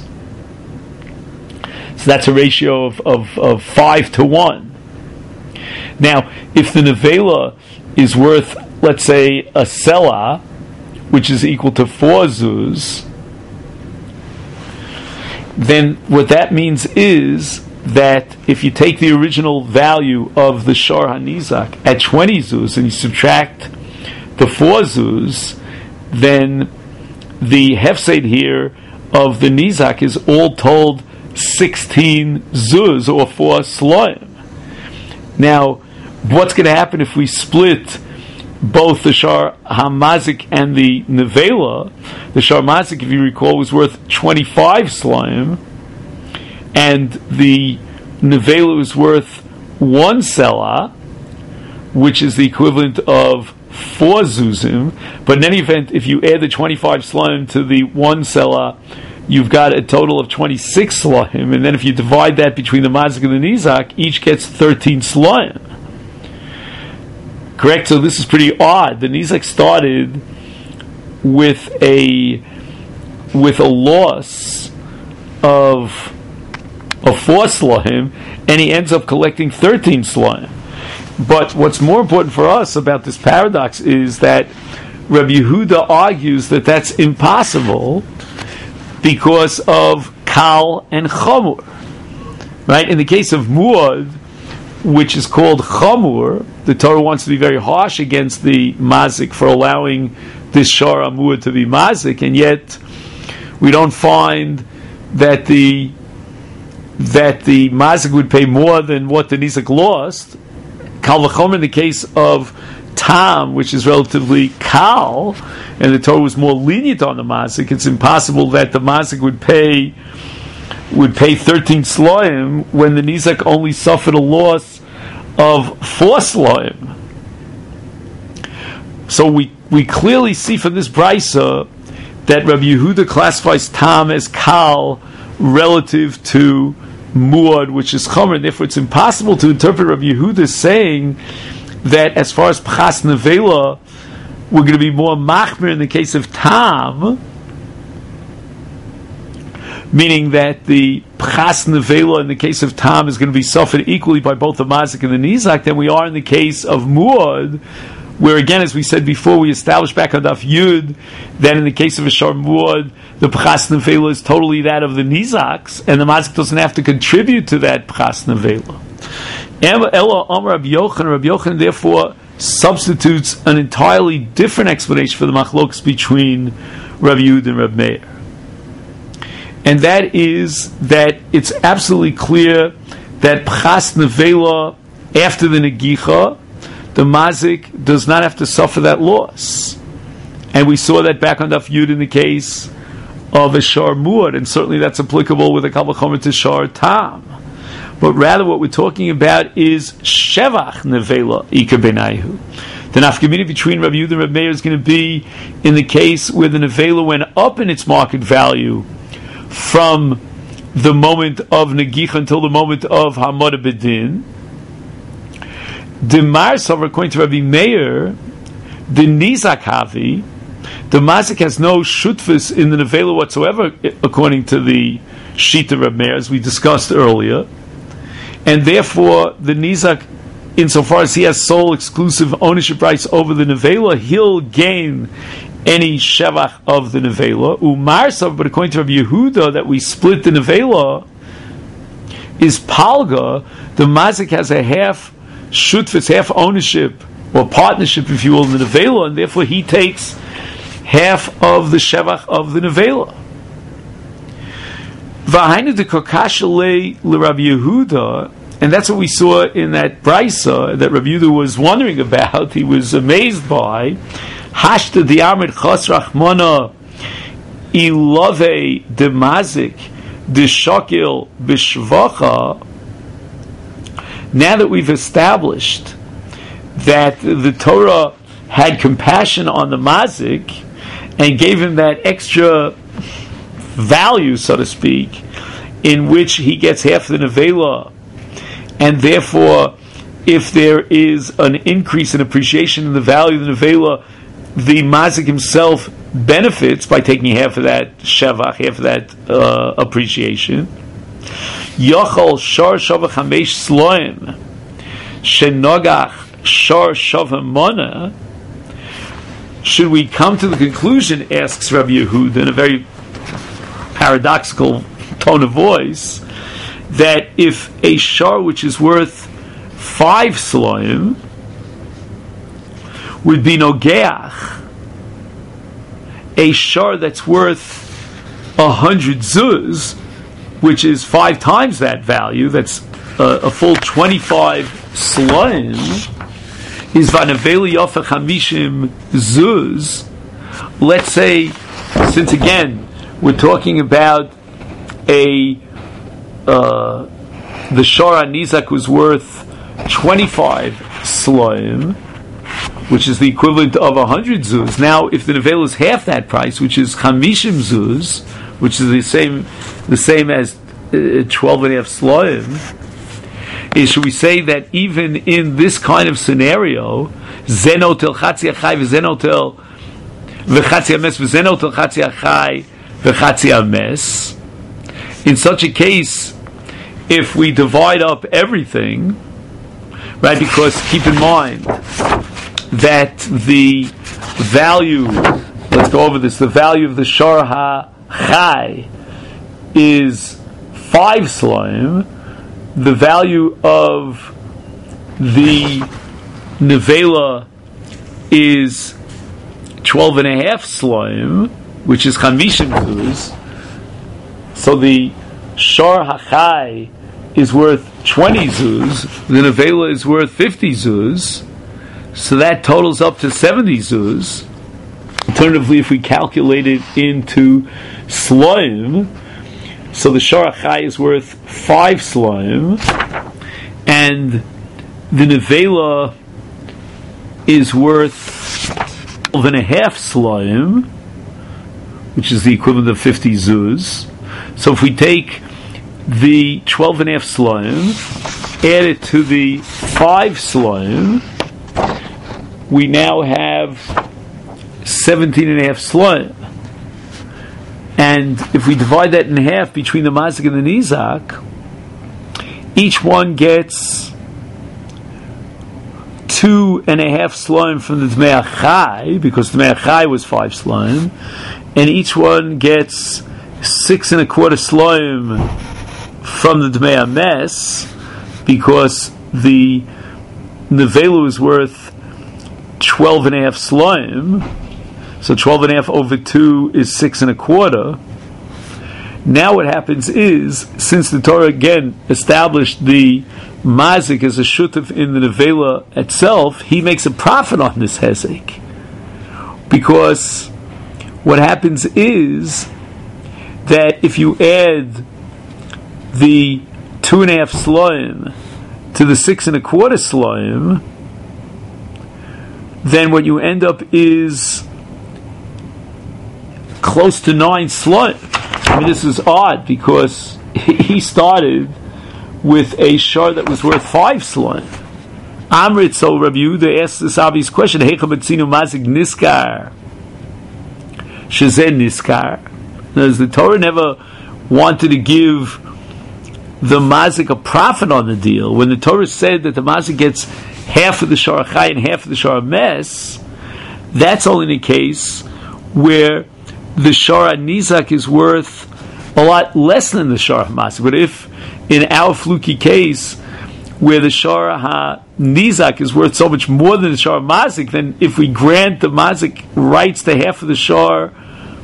So that's a ratio of, of, of five to one. Now, if the nevela is worth, let's say, a sela, which is equal to four zuz, then what that means is that if you take the original value of the shar hanizak at twenty zuz and you subtract the four zuz, then the hefsed here of the nizak is all told sixteen zuz or four sloim. Now, what's going to happen if we split both the shar hamazik and the nevela? The shar mazik, if you recall, was worth twenty-five sloim, and the nevela was worth one sela, which is the equivalent of four zuzim. But in any event, if you add the twenty-five slime to the one sela, you've got a total of twenty-six slime. And then if you divide that between the mazik and the nizak, each gets thirteen slime. Correct? So this is pretty odd. The Nizak started with a with a loss of of four slahim, and he ends up collecting thirteen slahim. But what's more important for us about this paradox is that Rabbi Yehuda argues that that's impossible because of kal and chamur. Right? In the case of muad, which is called chamur, the Torah wants to be very harsh against the mazik for allowing this shara muad to be mazik, and yet we don't find that the that the mazik would pay more than what the nizak lost. Kal v'chomer in the case of tam, which is relatively kal, and the Torah was more lenient on the mazik, it's impossible that the mazik would pay would pay thirteen sloim when the nizak only suffered a loss of four sloim. So we we clearly see from this brisa that Rabbi Yehuda classifies tam as kal relative to muad, which is chomer, and therefore it's impossible to interpret Rabbi Yehuda saying that as far as pchas nevela, we're going to be more machmir in the case of tam, meaning that the pchas nevela in the case of tam is going to be suffered equally by both the mazik and the nizak than we are in the case of muad, where again, as we said before, we established back on Daf Yud that in the case of a shar muad, the pchas nevela is totally that of the nizaks, and the mazik doesn't have to contribute to that pchas nevela. Ella Amar Rabbi Yochanan, Rabbi Yochanan therefore substitutes an entirely different explanation for the machlokas between Rabbi Yehuda and Rabbi Meir. And that is that it's absolutely clear that pchas nevela after the negicha, the mazik does not have to suffer that loss. And we saw that back on Daf Yud in the case of a shar muad, and certainly that's applicable with a kal v'chomer to shar tam. But rather what we're talking about is shevach nevela ika benayhu. The nafkamina between Rabbi Yehuda and Rabbi Meir is going to be in the case where the nevela went up in its market value from the moment of negicha until the moment of hamada bedin. The Marsav, according to Rabbi Meir, the Nizak Havi, the Mazik has no shutfus in the Nevela whatsoever, according to the Shita Rabbi Meir, as we discussed earlier. And therefore, the Nizak, insofar as he has sole exclusive ownership rights over the Nevela, he'll gain any Shevach of the Nevela. Umarsav, but according to Rabbi Yehuda, that we split the Nevela, is Palga, the Mazik has a half shutfus, half ownership or partnership, if you will, in the nevela, and therefore he takes half of the shevach of the nevela. V'hainu de kokashalei l'Rabbi Yehuda, and that's what we saw in that brisa that Rabbi Yehuda was wondering about. He was amazed by hashta di'amid chas rachmana ilave de mazik de shakil b'shvacha. Now that we've established that the Torah had compassion on the mazik and gave him that extra value, so to speak, in which he gets half the nevela, and therefore, if there is an increase in appreciation in the value of the nevela, the mazik himself benefits by taking half of that shevach, half of that uh, appreciation. Yochol shar shavach hamesh sloim shenogach shar shavah mona. Should we come to the conclusion, asks Rabbi Yehuda in a very paradoxical tone of voice, that if a shar which is worth five sloim would be nogeach, a shar that's worth a hundred zuz, which is five times that value, that's uh, a full twenty-five sloim, is vanaveli yofa chamishim zuz. Let's say, since again we're talking about a uh, the shara nizak was worth twenty-five sloim, which is the equivalent of a hundred zuz. Now, if the nevela is half that price, which is chamishim zuz, which is the same the same as uh, twelve and a half sloim, is should we say that even in this kind of scenario, zenotel chatzi achai v'zenotel v'chatzi ames v'zenotel chatzi achai v'chatzi ames. In such a case, if we divide up everything, right, because keep in mind that the value, let's go over this, the value of the Shor HaChai is five slime, the value of the Nevela is twelve and a half slime, which is Chamishim zuz. So the Shor HaChai is worth twenty zuz, the Nevela is worth fifty zuz, so that totals up to seventy zuz. Alternatively, if we calculate it into slime, so the Shor HaChai is worth five slime, and the Nevela is worth twelve and a half slime, which is the equivalent of fifty zuz. So if we take the twelve and a half slime, add it to the five slime, we now have seventeen and a half slime. And if we divide that in half between the mazik and the nizak, each one gets two and a half slime from the Dmei HaChai, because the Dmei HaChai was five slime, and each one gets six and a quarter slime from the Dmei HaMes, because the Nevela is worth twelve and a half slime, so twelve and a half over two is six and a quarter. Now what happens is, since the Torah again established the mazik as a shutef in the Nevela itself, he makes a profit on this hezek. Because what happens is that if you add the two and a half slime to the six and a quarter slime, then what you end up is close to nine slime. I mean, this is odd because he started with a shar that was worth five slime. Amrit, so Rabbi Yehuda asked this obvious question: Heicha betzinu mazik niskar, shezen niskar. As the Torah never wanted to give the mazik a profit on the deal. When the Torah said that the mazik gets half of the Shor HaChai and half of the Shor HaMes, that's only in a case where the Shor HaNizak is worth a lot less than the Shor HaMazik. But if, in our fluky case, where the Shor HaNizak is worth so much more than the Shor HaMazik, then if we grant the Mazik rights to half of the Shor,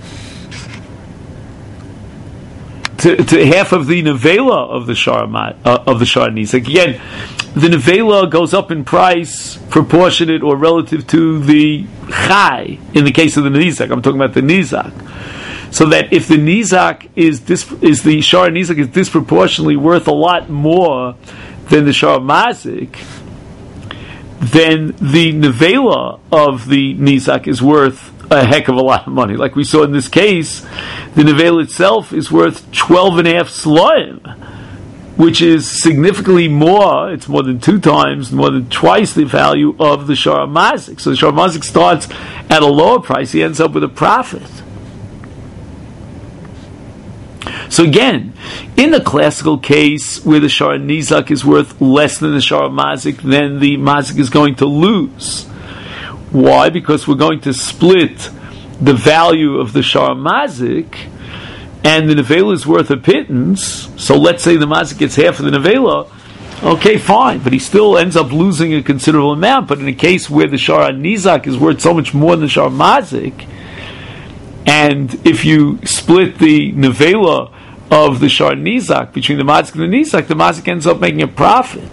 to, to half of the Nevela of the Shor uh, of the Shor HaNizak, again, the Nevela goes up in price proportionate or relative to the Chai in the case of the Nizak. I'm talking about the Nizak. So that if the Nizak is dis- is the Shor Nizak is disproportionately worth a lot more than the Shor Mazik, then the Nevela of the Nizak is worth a heck of a lot of money. Like we saw in this case, the Nevela itself is worth twelve and a half slime, which is significantly more, it's more than two times, more than twice the value of the Shor Mazik. So the Shor Mazik starts at a lower price, he ends up with a profit. So again, in the classical case where the Shor Nizak is worth less than the Shor Mazik, then the Mazik is going to lose. Why? Because we're going to split the value of the Shor Mazik, and the Nevela is worth a pittance, so let's say the Mazik gets half of the Nevela, okay, fine, but he still ends up losing a considerable amount. But in a case where the Shor Nizak is worth so much more than the Shor Mazik, and if you split the Nevela of the Shor Nizak between the Mazik and the Nizak, the Mazik ends up making a profit.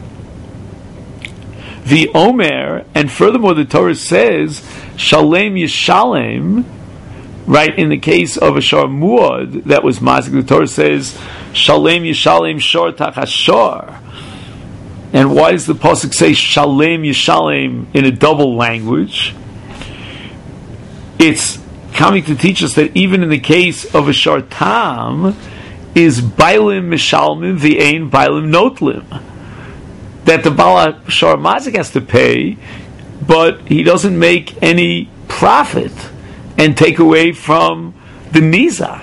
The Omer, and furthermore the Torah says, Shalem Yishalem, right, in the case of a Shor Muad, that was Mazik, the Torah says, Shalem Yishalem Shor Tachashor. And why does the Pasuk say Shalem Yishalem in a double language? It's coming to teach us that even in the case of a Shor Tam, is Bailim Mishalmim V'ein Bailim Notlim. That the Bala Shor Mazik has to pay, but he doesn't make any profit and take away from the nizak.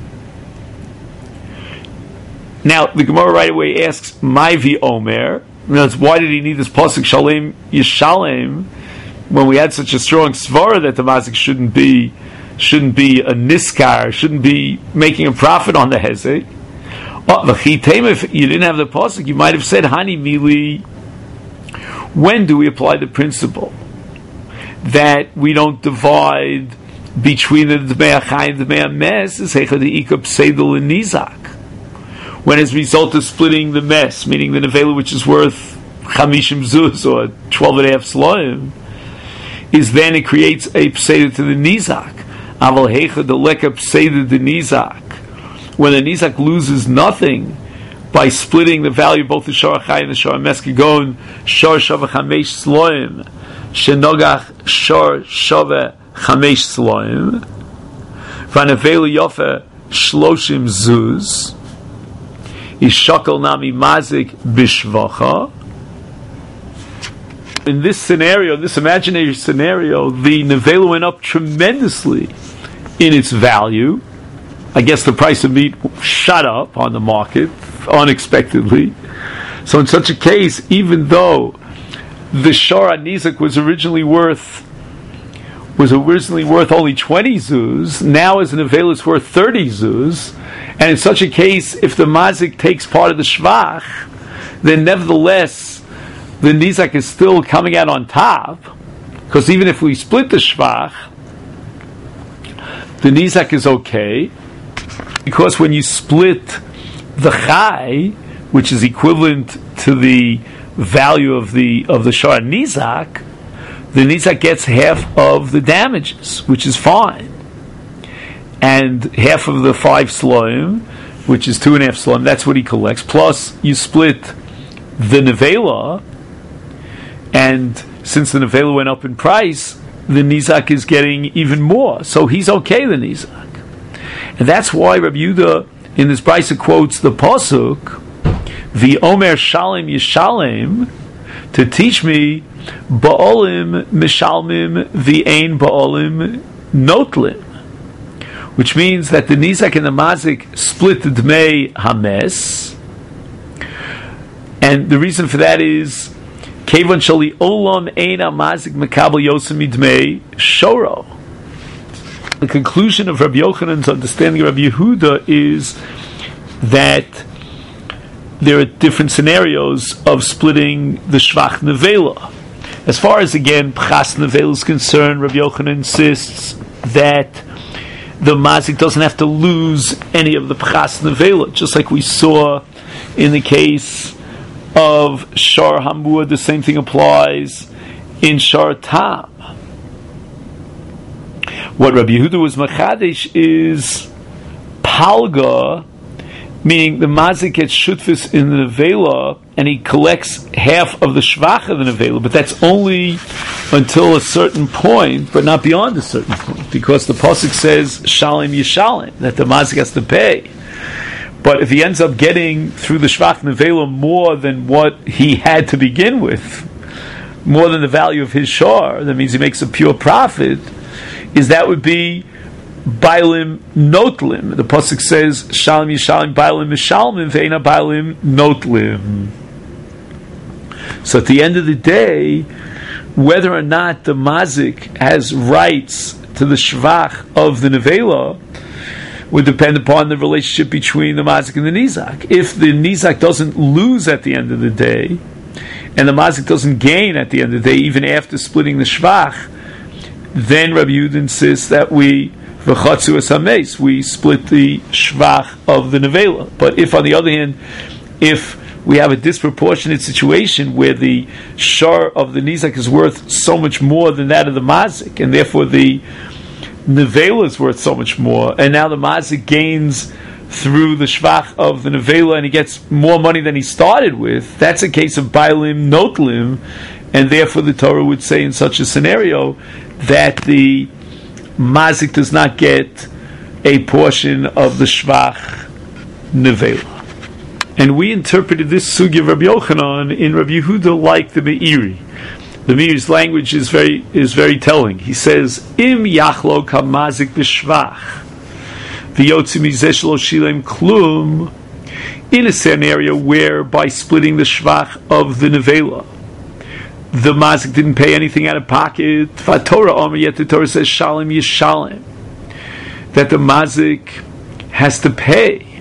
Now, the Gemara right away asks, Maivi Omer, why did he need this pasuk Shalem Yishalem when we had such a strong svara that the mazik shouldn't be shouldn't be a niskar, shouldn't be making a profit on the hezek? Oh, if you didn't have the pasuk, you might have said Hani Mili. When do we apply the principle that we don't divide between the Dmei HaChai and the Dmei HaMes? Is Heicha the Ikab Seidel and Nizak. When as a result of splitting the mess, meaning the nevela which is worth chamishim zuz or twelve and a half sloim, is then it creates a pseda to the nizak. Aval heicha the leka pseda the nizak. When the nizak loses nothing by splitting the value of both the shar chai and the shar mes kagon shar shava chamesh sloim shenogach shar shava chamesh sloim vanevela yofa shloshim zuz. Is shakal nami mazik bishvacha. In this scenario, this imaginary scenario, the nevela went up tremendously in its value. I guess the price of meat shot up on the market unexpectedly. So in such a case, even though the shar nizak was originally worth was originally worth only twenty zuz, now as an nevela it's worth thirty zuz. And in such a case, if the mazik takes part of the shvach, then nevertheless the nizak is still coming out on top, because even if we split the shvach, the nizak is okay, because when you split the chai, which is equivalent to the value of the of the shar nizak, the nizak gets half of the damages, which is fine. And half of the five sloim, which is two and a half sloim, that's what he collects. Plus, you split the nevela, and since the nevela went up in price, the nizak is getting even more. So he's okay, the nizak. And that's why Rabbi Yehuda in this brisa quotes the pasuk, "The Omer Shalem Yishalem," to teach me Ba'olim Mishalmim V'Ein Ba'olim Notlim. Which means that the nizak and the mazik split the dmei hames, and the reason for that is kevon shali olam eina mazik mekabel yosem midmei shoro. The conclusion of Rabbi Yochanan's understanding of Rabbi Yehuda is that there are different scenarios of splitting the shvach nevela. As far as again pchas nevela is concerned, Rabbi Yochanan insists that the mazik doesn't have to lose any of the pchas nevela, just like we saw in the case of shar hamua. The same thing applies in shar tam. What Rabbi Yehuda was machadesh is palga, meaning the mazik gets shutfis in the nevela and he collects half of the shvach of the nevela, but that's only until a certain point, but not beyond a certain point, because the pasuk says shalem yishalem, that the mazik has to pay. But if he ends up getting through the shvach nevela more than what he had to begin with, more than the value of his shar, that means he makes a pure profit, is that would be Bailim Notlim. The pasuk says Shalom Yishalom Bailim Mishalmim Ve'ena Bailim Notlim. So at the end of the day, whether or not the mazik has rights to the shvach of the nevela would depend upon the relationship between the mazik and the nizak. If the nizak doesn't lose at the end of the day, and the mazik doesn't gain at the end of the day, even after splitting the shvach, then Rabbi Yehuda insists that we v'chatzu es hameis, we split the shvach of the nevela. But if, on the other hand, if we have a disproportionate situation where the shar of the nizak is worth so much more than that of the mazik, and therefore the nevela is worth so much more, and now the mazik gains through the shvach of the nevela and he gets more money than he started with, that's a case of bailim notlim, and therefore the Torah would say in such a scenario that the mazik does not get a portion of the shvach nevela. And we interpreted this sugi of Rabbi Yochanan in Rabbi Yehuda like the Meiri, The Meir's language is very is very telling. He says, "Im yachlo kamazik b'shvach, v'yotzi mizeh shelo shilem klum." In a scenario where, by splitting the shvach of the nevela, the mazik didn't pay anything out of pocket. Torah omer, yet the Torah says shalom yishalem, that the mazik has to pay.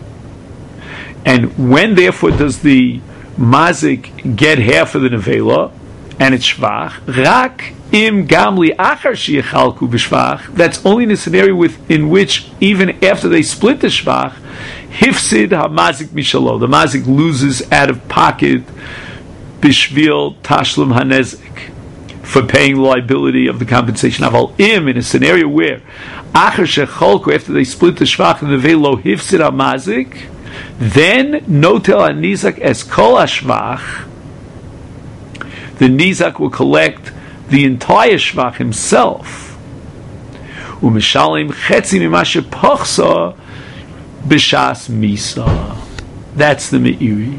And when, therefore, does the mazik get half of the nevela and it's shvach? Rak im gamli achar sheyechalku b'shvach. That's only in a scenario with, in which, even after they split the shvach, hifsid hamazik mishalo, the mazik loses out of pocket bishvil tashlum hanezik, for paying the liability of the compensation. Aval im, in a scenario where achar shechalku, after they split the shvach and the velo hifsid hamazik, then notel hanizak es kol hashvach, the nizak will collect the entire shvach himself. Umishalim chetzi mimashe pochsa b'shas misa. That's the meiri.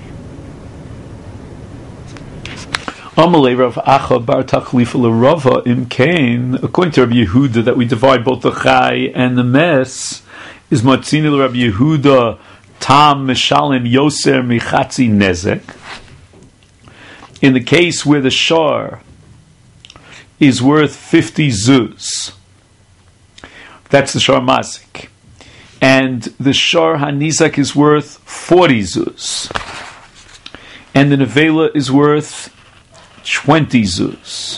Amalei Rav Acha bar Tachlifa l'Rava im Kain. According to Rabbi Yehuda, that we divide both the chai and the mes, is matzini l'Rabbi Yehuda tam mishalim yoser michatzi nezek. In the case where the shar is worth fifty zuz, that's the shar mazik, and the shar hanizak is worth forty zuz, and the nevela is worth twenty zuz.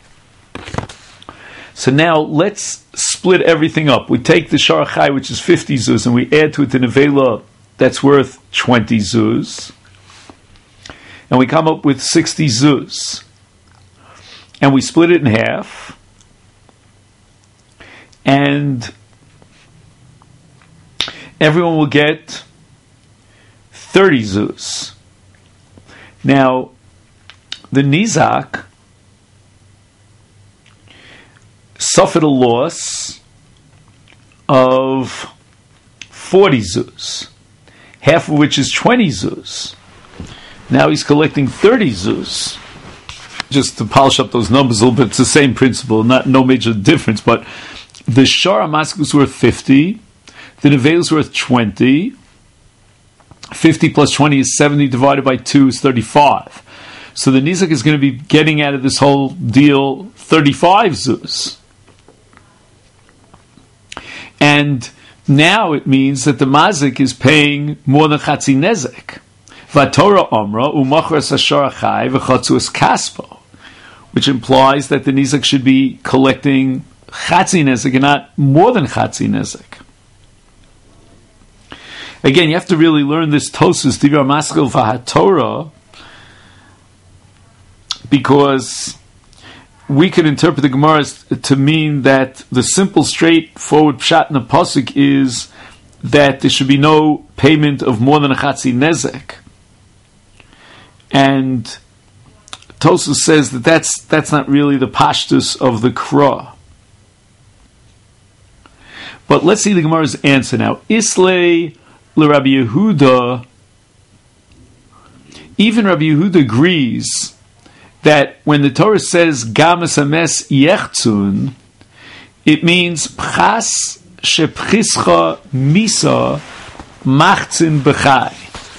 So now let's split everything up. We take the shar chai, which is fifty zuz, and we add to it the nevela that's worth twenty zuz, and we come up with sixty zuz, and we split it in half, and everyone will get thirty zuz. Now, the nizak suffered a loss of forty zuz, half of which is twenty zuz. Now he's collecting thirty zuz. Just to polish up those numbers a little bit, it's the same principle, not no major difference, but the shar amask was worth fifty, the nevel is worth twenty, fifty plus twenty is seventy, divided by two is thirty-five. So the nizak is going to be getting out of this whole deal thirty-five zuz. And now it means that the mazik is paying more than chatzi nezek. Vatorah omra umachras hashar achai v'chatzus kaspo, which implies that the nizak should be collecting chatzi nezek and not more than chatzi nezek. Again, you have to really learn this Tosas Divrei Maskil v'hatorah, because we could interpret the Gemara to mean that the simple, straightforward pshat in the pasuk is that there should be no payment of more than a chatzi nezek. And Tosas says that that's, that's not really the pashtus of the Kra. But let's see the Gemara's answer now. Islay l'Rabbi Yehuda, even Rabbi Yehuda agrees that when the Torah says gamas ames yechtzun, it means pchas shepchischa misa machtzin b'chai,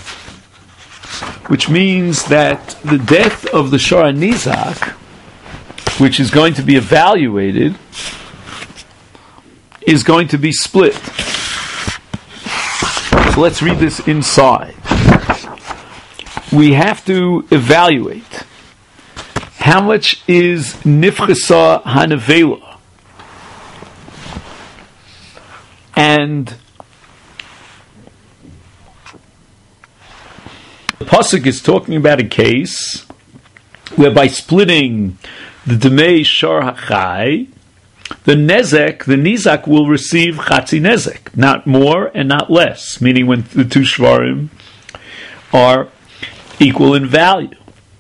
which means that the death of the shar nizak, which is going to be evaluated, is going to be split. So let's read this inside. We have to evaluate how much is nifchasa hanavela, and the pasuk is talking about a case where by splitting the demei shar hachai, the nezek, the nizak will receive chatzi nezek, not more and not less, meaning when the two shvarim are equal in value.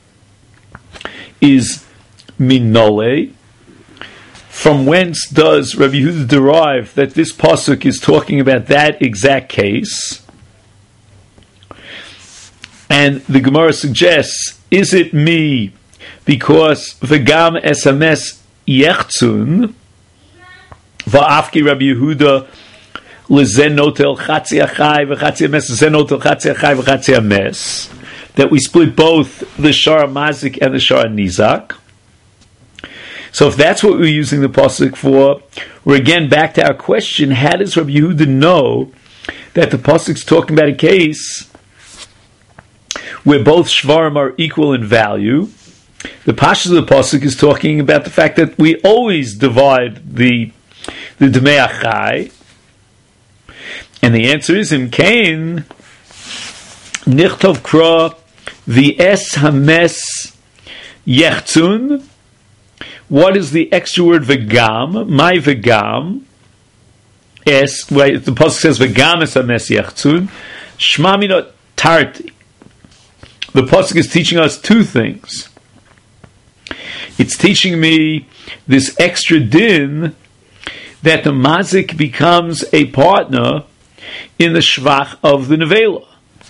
Is minole, from whence does Rabbi Yehuda derive that this pasuk is talking about that exact case? And the Gemara suggests, is it me because v'gam esames yechtzun va'afki Rabbi Yehuda lezen notel chatzi achai v'chatzi ames lezen notel chatzi achai v'chatzi ames, that we split both the shara mazik and the shara nizak. So if that's what we're using the pasuk for, we're again back to our question: how does Rabbi Yehuda know that the pasuk's talking about a case where both shvarim are equal in value? The pashtus of the pasuk is talking about the fact that we always divide the the dmei achai, and the answer is in Cain nichtov kra the es hames yechtzun. What is the extra word v'gam? My v'gam. Es, well, the pasuk says v'gam es hames yechtzun. Shma minot tarti. The pasuk is teaching us two things. It's teaching me this extra din that the mazik becomes a partner in the shvach of the nevela.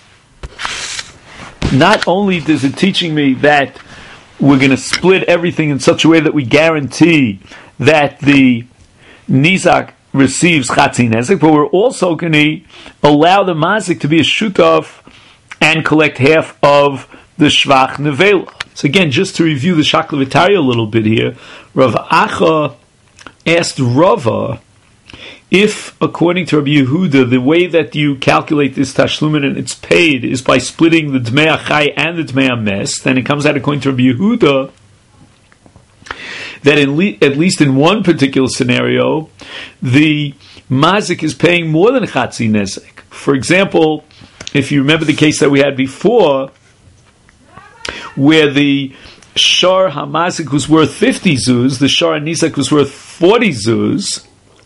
Not only does it teaching me that we're going to split everything in such a way that we guarantee that the nizak receives chatzi nezek, but we're also going to allow the mazik to be a shutaf and collect half of the shvach nevela. So again, just to review the Shakla V'Tarya a little bit here, Rav Acha asked Rava if, according to Rabbi Yehuda, the way that you calculate this tashlumin and it's paid is by splitting the Dmei Achai and the Dmei Ames, then it comes out, according to Rabbi Yehuda, that in le- at least in one particular scenario, the mazik is paying more than Chatzi Nezek. For example, if you remember the case that we had before, where the Shar HaMazik was worth fifty zuz, the Shar HaNizak was worth forty zuz,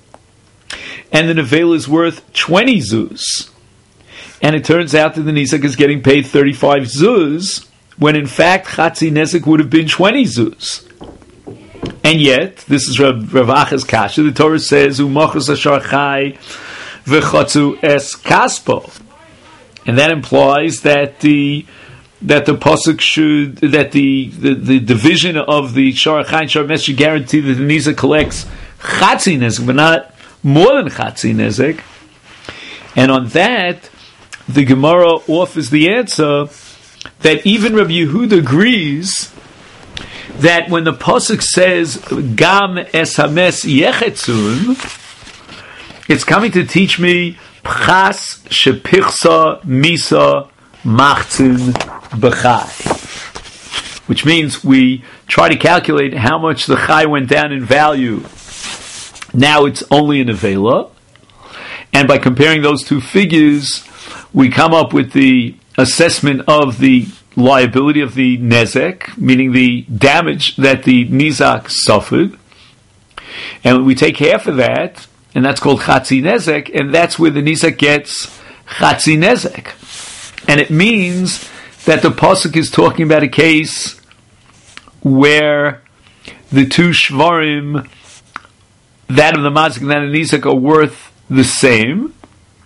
and the Nevela is worth twenty zuz. And it turns out that the Nizak is getting paid thirty-five zuz, when in fact Chatzi Nezek would have been twenty zuz. And yet, this is Rav, Rav Acha's kasha, the Torah says, Umachos Ashar Chai v'chotzu es kaspo. And that implies that the that the pasuk should, that the, the, the division of the Shar Chai and Shar Mes should guarantee that the Nizak collects Chatzi Nezek, but not more than Chatzi Nezek. And on that, the Gemara offers the answer that even Rabbi Yehuda agrees that when the pasuk says Gam es hames yechetzun, it's coming to teach me Pchas shepichsa misa machtzin b'chai, which means we try to calculate how much the chai went down in value. Now it's only an avela, and by comparing those two figures, we come up with the assessment of the liability of the nezek, meaning the damage that the nizak suffered, and we take half of that, and that's called chatzi nezek, and that's where the nizak gets chatzi nezek. And it means that the pasuk is talking about a case where the two shvarim, that of the mazik and that of the nizak, are worth the same,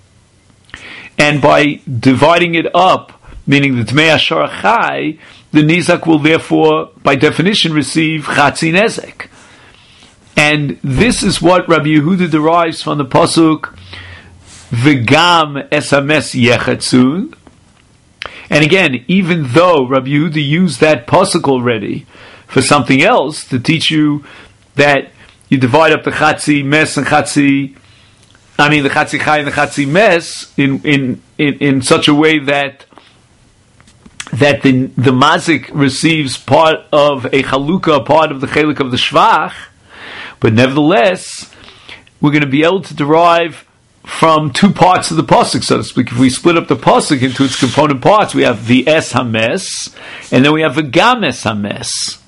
and by dividing it up, meaning the Dmei Ashar Chai, the Nizak will therefore, by definition, receive Chatzi Nezek. And this is what Rabbi Yehuda derives from the pasuk V'gam es hames yechetzun. And again, even though Rabbi Yehuda used that pasuk already for something else, to teach you that you divide up the Chatzi Mes and Chatzi, I mean the Chatzi Chai and the Chatzi Mes in, in, in, in such a way that that the, the mazik receives part of a chalukah, part of the chelik of the shvach, but nevertheless, we're going to be able to derive from two parts of the pasuk, so to speak. If we split up the pasuk into its component parts, we have the es hames, and then we have the gam es hames.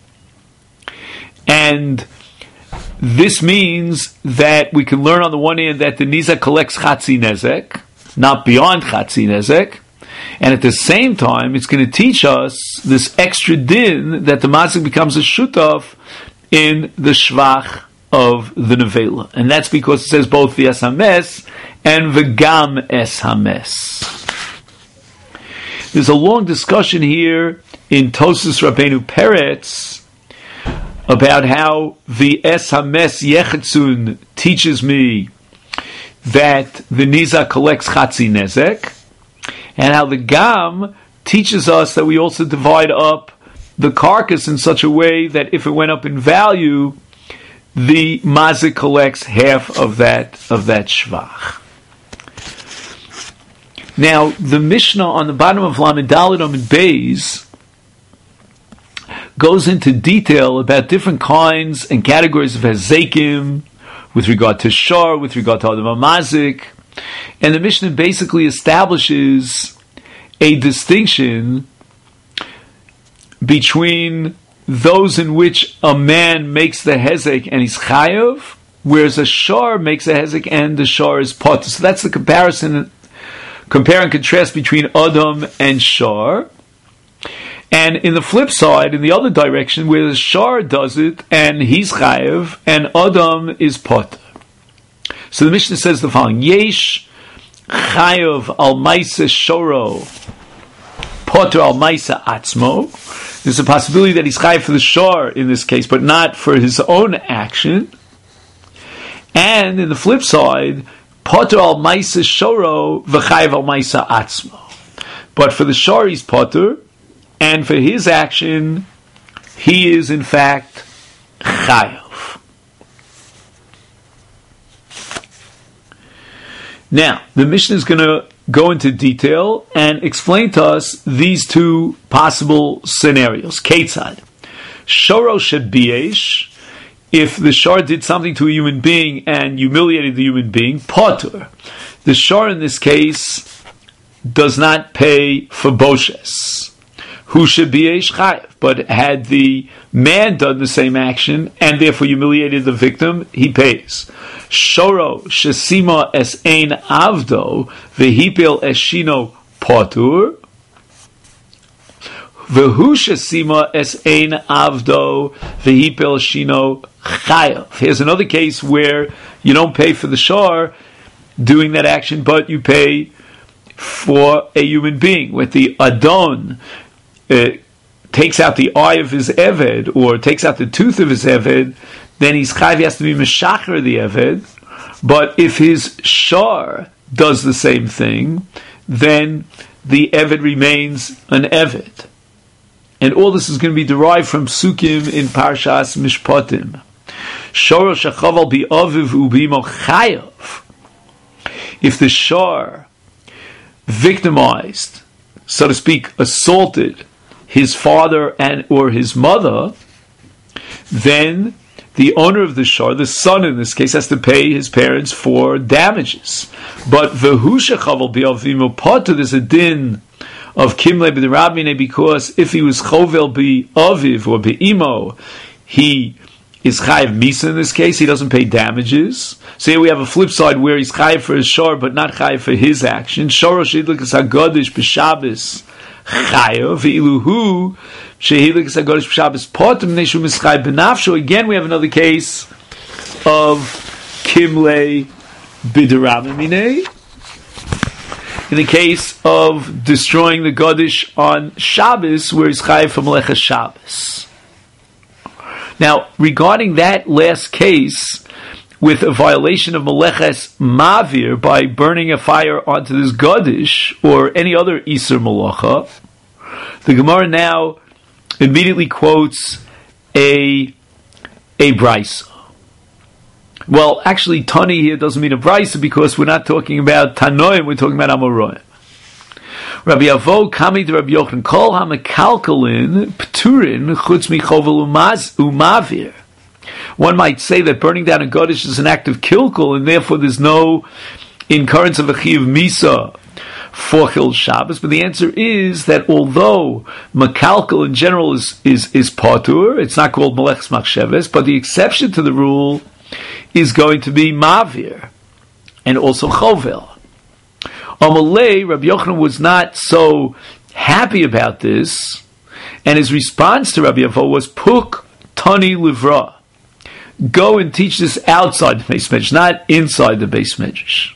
And this means that we can learn on the one hand that the nizak collects chatzi nezek, not beyond chatzi nezek, and at the same time, it's going to teach us this extra din that the mazik becomes a shutaf in the shvach of the nevela. And that's because it says both the es hames and the gam es hames. There's a long discussion here in Tosus Rabbeinu Peretz about how the Es Hames Yechetzun teaches me that the Nizak collects Chatzi Nezek, and how the Gam teaches us that we also divide up the carcass in such a way that if it went up in value, the Mazik collects half of that of that Shvach. Now, the Mishnah on the bottom of Lamed Daled Amud Beis goes into detail about different kinds and categories of Hezekim with regard to Shor, with regard to Adam HaMazik, and the Mishnah basically establishes a distinction between those in which a man makes the Hezek and he's Chayav, whereas a Shor makes a Hezek and the Shor is Potter. So that's the comparison, compare and contrast between Adam and Shor. And in the flip side, in the other direction, where the Shor does it and he's Chayav and Adam is Potter. So the Mishnah says the following: Yesh Chayav al Maisa Shoro Potter al Maisa Atzmo. There's a possibility that he's Chayav for the Shor in this case, but not for his own action. And in the flip side, Potter al Maisa Shoro v'Chayav al Maisa Atzmo. But for the Shor he's Potter, and for his action, he is in fact Chayav. Now, the Mishnah is going to go into detail and explain to us these two possible scenarios. Ketzad. Shoro shebiesh, if the Shor did something to a human being and humiliated the human being, Potter. The Shor in this case does not pay for boshes. Who should be a chayav? But had the man done the same action and therefore humiliated the victim, he pays. Shoro shesima es ein avdo vehipel eshino potur. Vehu shesima es ein avdo vehipel shino chayav. Here's another case where you don't pay for the shor doing that action, but you pay for a human being. With the adon Uh, takes out the eye of his Eved, or takes out the tooth of his Eved, then he's Chayav, he has to be Meshacher the Eved. But if his Shor does the same thing, then the Eved remains an Eved. And all this is going to be derived from Sukkim in Parshas Mishpatim. Shor shechaval bi aviv ubimo Chayav. If the Shor victimized, so to speak, assaulted his father and or his mother, then the owner of the shor, the son in this case, has to pay his parents for damages. But vehu shechaval bi'avimo potter, there's a din of kimle b'derabmine, because if he was chovel bi'aviv or bi'imo, he is chayiv misa in this case, he doesn't pay damages. So here we have a flip side where he's chayiv for his shor, but not chayiv for his action. Shoro sheidlikas hagodish b'Shabbos chayav v'iluhu sheidlikas hagodish b'Shabbos potem neshu mischayiv b'nafsho. Again, we have another case of kimle b'derabmine. In the case of destroying the Godish on Shabbos, where he's chayiv for Melecha Shabbos. Now, regarding that last case, with a violation of Meleches Mavir by burning a fire onto this Godish or any other Isur Malacha, the Gemara now immediately quotes a a Brisa. Well, actually, Tani here doesn't mean a Brisa, because we're not talking about Tanoim, we're talking about Amoroim. Rabbi Avo kami to Rabbi Yochanan kol hamekalkalin pturin chutz michovel umavir. One might say that burning down a Godish is an act of kilkul, and therefore there's no incurrence of a chiyuv misa for Chil Shabbos. But the answer is that although mekalkal in general is is is patur, it's not called meleches machsheves, but the exception to the rule is going to be mavir and also chovel. Amalei, Rabbi Yochanan was not so happy about this, and his response to Rabbi Avo was Puk Tani Livra. Go and teach this outside the Beis Medrash, not inside the Beis Medrash.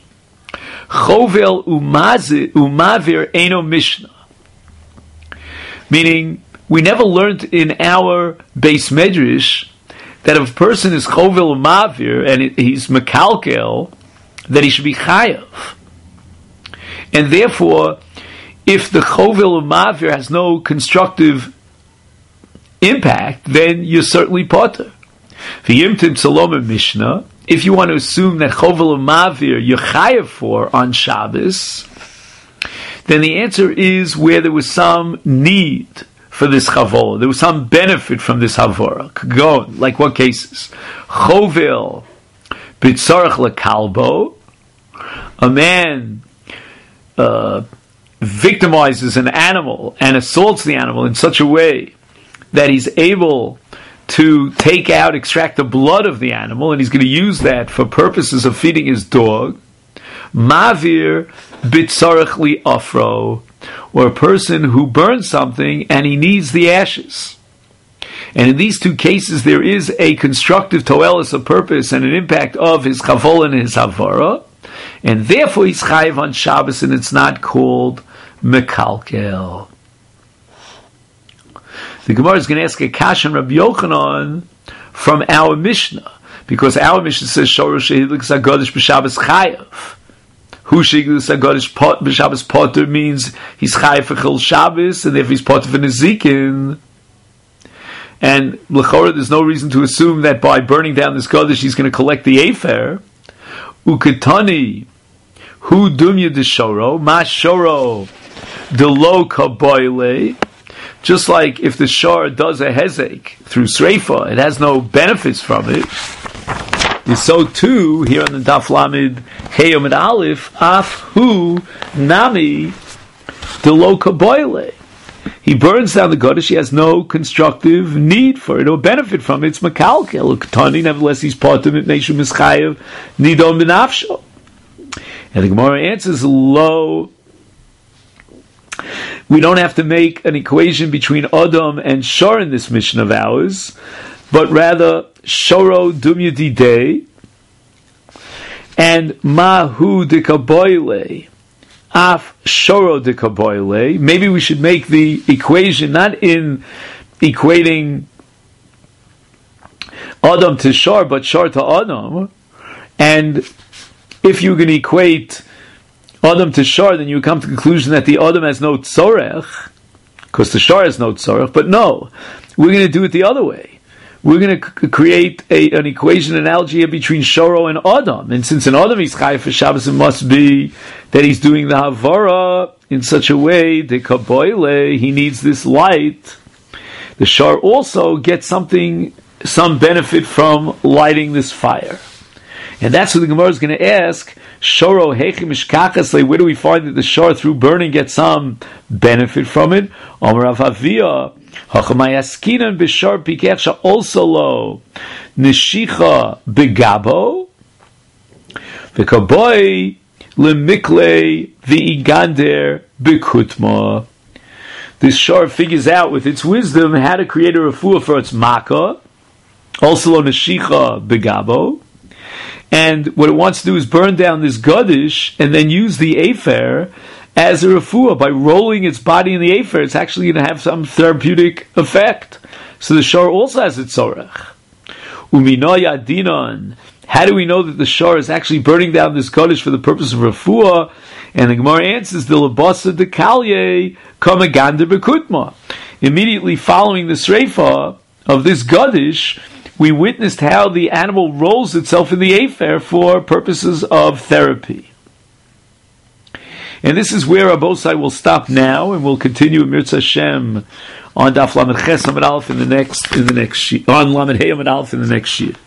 Chovel umavir eno Mishnah. Meaning, we never learned in our base medrash that if a person is chovel mavir and he's mekalkel, that he should be chayav. And therefore, if the chovel mavir has no constructive impact, then you're certainly potter. V'yimtim salom mishnah. If you want to assume that chovel mavir you're chayav for on Shabbos, then the answer is where there was some need for this chavol. There was some benefit from this havora. Go, like what cases? Chovel b'tzarech lekalbo. A man uh, victimizes an animal and assaults the animal in such a way that he's able to take out, extract the blood of the animal, and he's going to use that for purposes of feeding his dog. Mavir b'tzarech li afro, or a person who burns something and he needs the ashes. And in these two cases, there is a constructive toelis, a purpose and an impact of his chavol and his havara, and therefore he's chayiv on Shabbos, and it's not called mekalkel. The Gemara is going to ask a kasha on Rabbi Yochanan from our Mishnah, because our Mishnah says shorosh shehidlik sagadish b'Shabbos chayav. Hu shehidlik sagadish b'Shabbos potter means he's chayav for chil Shabbos, and therefore he's potter for nezikin. And l'chora, there's no reason to assume that by burning down this gadish he's going to collect the afer. Uketani hu dumya deshoro ma shoro delo kaboile. Just like if the shor does a hezek through sreifa, it has no benefits from it. And so too, here on the Daf Lamed Heyom and Aleph, af hu nami delo kaboile. He burns down the Gadish, he has no constructive need for it or benefit from it. It's mekalkel. Uketani, nevertheless, he's part of it. Meishu mischayev nidon b'nafsho. And the Gemara answers, lo. We don't have to make an equation between Adam and Shor in this mission of ours, but rather Shoro Dumya Didei and Mahu Dikaboile Af Shoro Dikaboile. Maybe we should make the equation not in equating Adam to Shor, but Shor to Adam. And if you can equate Adam to Shor, then you come to the conclusion that the Adam has no tzorech, because the Shor has no tzorech. But no, we're going to do it the other way. We're going to c- create a, an equation, analogy here between Shoro and Adam. And since an Adam is chayav for Shabbos, it must be that he's doing the havara in such a way, the kaboile, he needs this light. The Shor also gets something, some benefit from lighting this fire. And that's what the Gemara is going to ask. Shoro heichi mishkachas, where do we find that the shor through burning gets some benefit from it? Omer Rav Avia, hachamayaskinan b'shor pikech also lo nishicha begabo v'kaboy lemikle v'igander bekutma. This shor figures out with its wisdom how to create a refuah for its makkah. Also lo nishicha begabo. And what it wants to do is burn down this gadish and then use the afer as a refuah. By rolling its body in the afer, it's actually going to have some therapeutic effect. So the shor also has its sorech. Uminoya dinon. How do we know that the shor is actually burning down this gadish for the purpose of refuah? And the Gemara answers, the labasa de kalye kamaganda bekutma. Immediately following the sreifa of this gadish, we witnessed how the animal rolls itself in the afer for purposes of therapy. And this is where Abosai will stop now, and we'll continue in Mirza Hashem on Daf Lamed Ches Lamed Aleph in the next in the next on Lamed Hey Lamed Aleph in the next year.